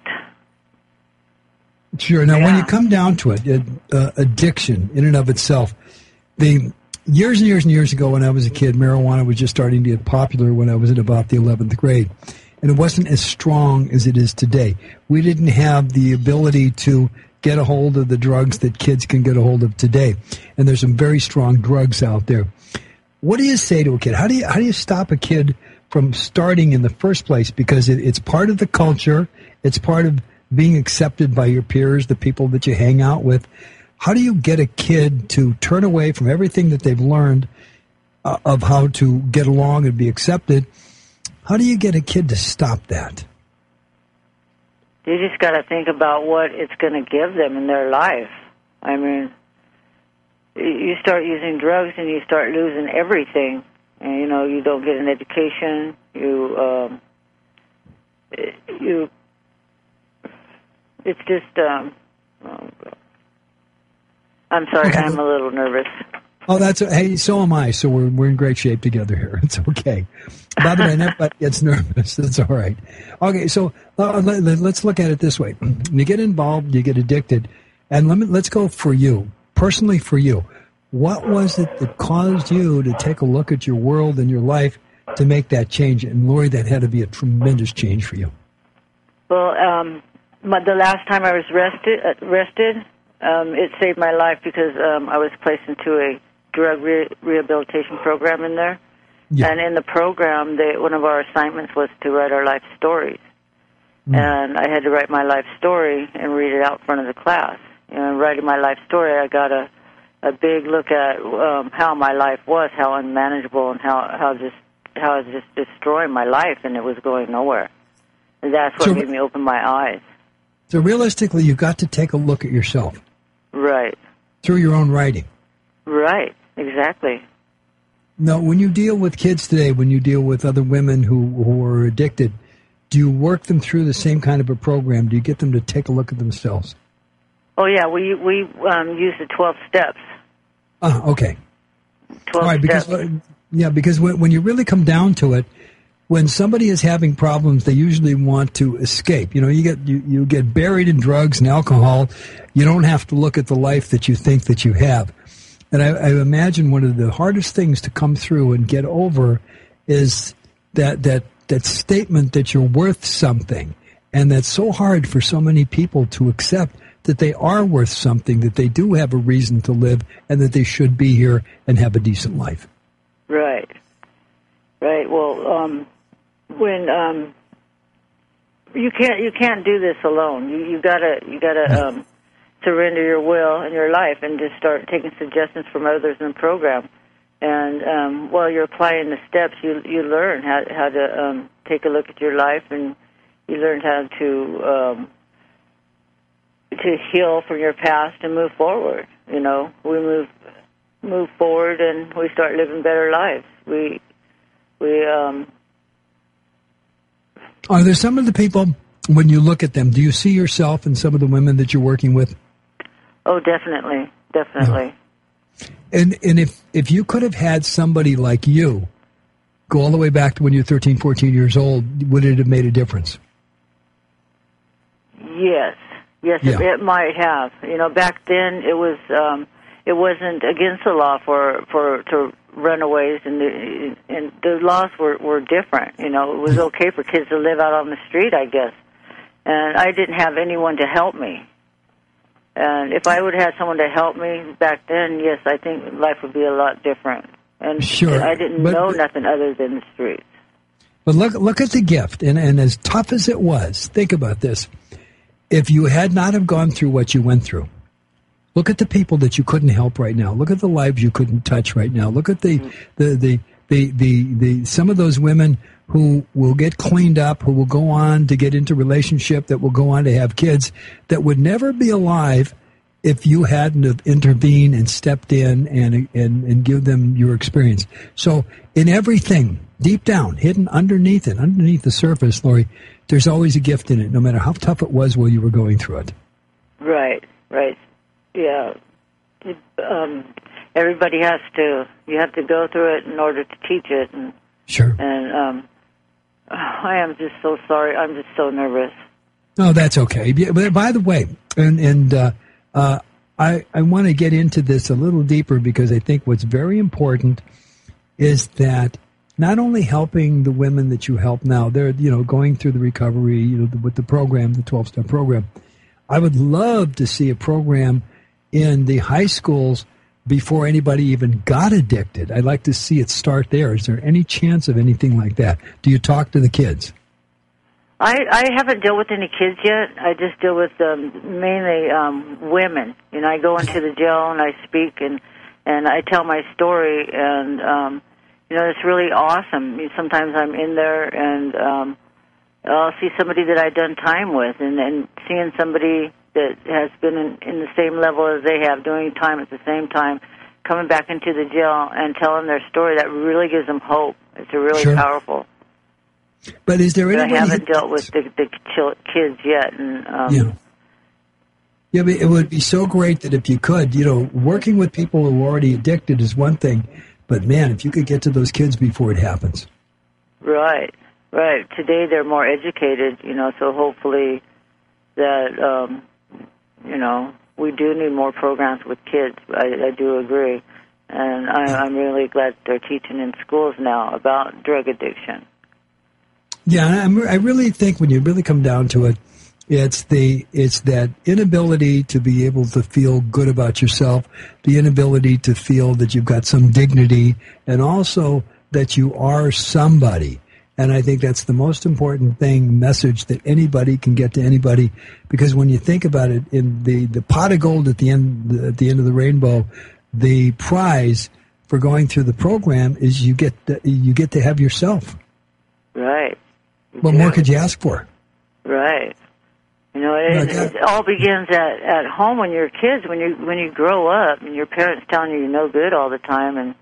Sure. Now, when you come down to it, addiction in and of itself, years and years and years ago when I was a kid, marijuana was just starting to get popular when I was in about the 11th grade. And it wasn't as strong as it is today. We didn't have the ability to get a hold of the drugs that kids can get a hold of today. And there's some very strong drugs out there. What do you say to a kid? How do you stop a kid from starting in the first place? Because it's part of the culture. It's part of being accepted by your peers, the people that you hang out with. How do you get a kid to turn away from everything that they've learned of how to get along and be accepted? How do you get a kid to stop that? You just got to think about what it's going to give them in their life. I mean, you start using drugs and you start losing everything. And, you don't get an education. It's just, I'm sorry, okay. I'm a little nervous. Oh, hey, so am I. So we're in great shape together here. It's okay. By the way, everybody gets nervous. That's all right. Okay, so let's look at it this way. You get involved, you get addicted, and let's go for you, personally for you. What was it that caused you to take a look at your world and your life to make that change? And Laurie, that had to be a tremendous change for you. Well, the last time I was arrested, it saved my life because I was placed into a drug rehabilitation program in there. Yeah. And in the program, one of our assignments was to write our life stories. Mm. And I had to write my life story and read it out in front of the class. And writing my life story, I got a big look at how my life was, how unmanageable, and how it was just destroying my life, and it was going nowhere. And that's what made me open my eyes. So realistically, you got to take a look at yourself. Right. Through your own writing. Right, exactly. Now, when you deal with kids today, when you deal with other women who are addicted, do you work them through the same kind of a program? Do you get them to take a look at themselves? Oh, yeah, we use the 12 steps. Okay. 12 All right, steps. Because when you really come down to it, when somebody is having problems, they usually want to escape. You get buried in drugs and alcohol. You don't have to look at the life that you think that you have. And I imagine one of the hardest things to come through and get over is that statement that you're worth something. And that's so hard for so many people to accept, that they are worth something, that they do have a reason to live, and that they should be here and have a decent life. Right. Well, when you can't do this alone. You gotta surrender your will and your life, and just start taking suggestions from others in the program. And while you're applying the steps, you learn how to take a look at your life, and you learn how to heal from your past and move forward. We move forward, and we start living better lives. Are there some of the people, when you look at them, do you see yourself in some of the women that you're working with? Oh, definitely. Yeah. And if you could have had somebody like you go all the way back to when you're 13, 14 years old, would it have made a difference? Yes, yeah. It might have. Back then it wasn't against the law to runaways, and the laws were different. It was okay for kids to live out on the street, I guess. And I didn't have anyone to help me. And if I would have had someone to help me back then, yes, I think life would be a lot different. And sure, I didn't know nothing other than the streets. But look at the gift, and as tough as it was, think about this. If you had not have gone through what you went through, look at the people that you couldn't help right now. Look at the lives you couldn't touch right now. Look at the some of those women who will get cleaned up, who will go on to get into relationship, that will go on to have kids, that would never be alive if you hadn't have intervened and stepped in and give them your experience. So in everything, deep down, hidden underneath the surface, Lori, there's always a gift in it, no matter how tough it was while you were going through it. Right. Yeah. Everybody you have to go through it in order to teach it. And, sure. And I am just so sorry. I'm just so nervous. No, that's okay. But by the way, I want to get into this a little deeper, because I think what's very important is that not only helping the women that you help now, they're going through the recovery, with the program, the 12-step program. I would love to see a program in the high schools before anybody even got addicted. I'd like to see it start there. Is there any chance of anything like that? Do you talk to the kids? I haven't dealt with any kids yet. I just deal with mainly women. I go into the jail and I speak and I tell my story, and it's really awesome. Sometimes I'm in there and I'll see somebody that I've done time with, and seeing somebody that has been in the same level as they have, doing time at the same time, coming back into the jail and telling their story, that really gives them hope. It's really powerful. But is there anybody... I haven't dealt with the kids yet. And, Yeah, but it would be so great that if you could, working with people who are already addicted is one thing, but man, if you could get to those kids before it happens. Right. Today they're more educated, so hopefully that, we do need more programs with kids. I do agree. And I'm really glad they're teaching in schools now about drug addiction. Yeah, I really think when you really come down to it, it's that inability to be able to feel good about yourself, the inability to feel that you've got some dignity, and also that you are somebody. And I think that's the most important message that anybody can get to anybody, because when you think about it, in the pot of gold at the end of the rainbow, the prize for going through the program is you get to have yourself. Right. What more could you ask for? Right. It all begins at home when you're kids. When you grow up and your parents telling you you're no good all the time and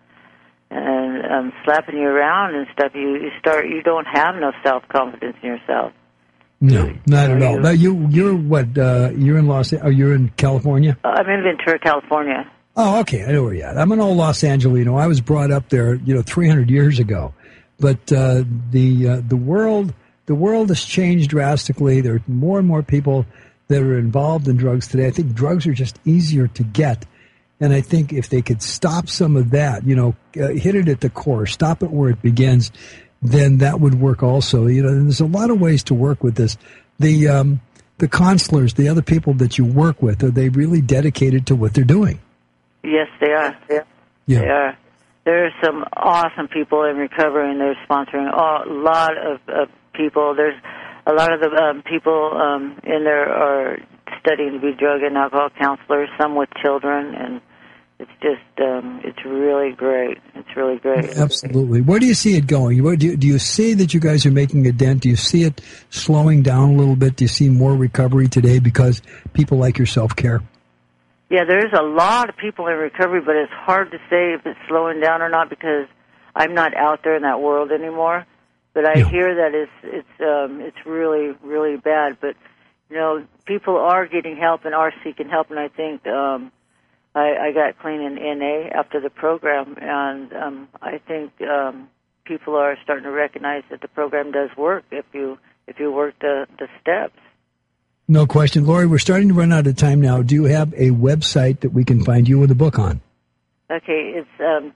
slapping you around and stuff, you don't have no self-confidence in yourself. No, not at all. Now you're what? You're in you're in California? I'm in Ventura, California. Oh, okay. I know where you're at. I'm an old Los Angelino. I was brought up there, 300 years ago. But the world has changed drastically. There are more and more people that are involved in drugs today. I think drugs are just easier to get. And I think if they could stop some of that, hit it at the core, stop it where it begins, then that would work also. And there's a lot of ways to work with this. The counselors, the other people that you work with, are they really dedicated to what they're doing? Yes, they are. Yeah. They are. There are some awesome people in recovery, and they're sponsoring a lot of people. There's a lot of the people in there are studying to be drug and alcohol counselors, some with children, and it's just, it's really great. It's really great. Absolutely. Where do you see it going? Do you see that you guys are making a dent? Do you see it slowing down a little bit? Do you see more recovery today because people like yourself care? Yeah, there's a lot of people in recovery, but it's hard to say if it's slowing down or not because I'm not out there in that world anymore. But I hear that it's really, really bad. But, people are getting help and are seeking help, and I think I got clean in NA after the program, and I think people are starting to recognize that the program does work if you work the steps. No question. Lori, we're starting to run out of time now. Do you have a website that we can find you with a book on? Okay, it's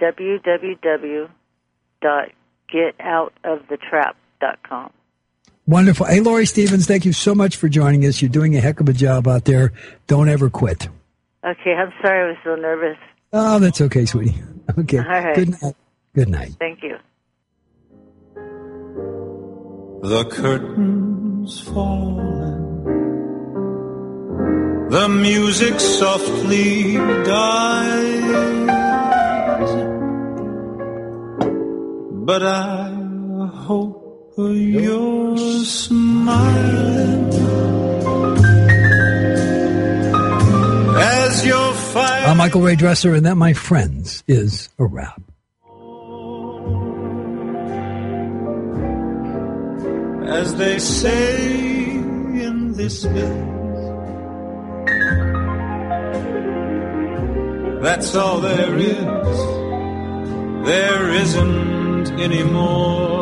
www.getoutofthetrap.com. Wonderful. Hey, Lori Stevens, thank you so much for joining us. You're doing a heck of a job out there. Don't ever quit. Okay, I'm sorry I was so nervous. Oh, that's okay, sweetie. Okay. All right. Good night. Good night. Thank you. The curtains fallen, the music softly dies, but I hope you're smiling as your fire. I'm Michael Ray Dresser, and that, my friends, is a wrap. As they say in this biz, that's all there is. There isn't any more.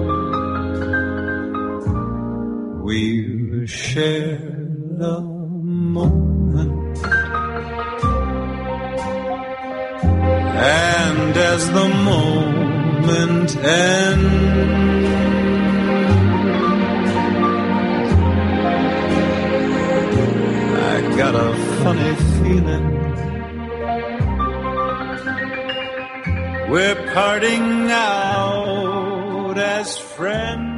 We've shared a moment, and as the moment ends, I got a funny feeling we're parting out as friends.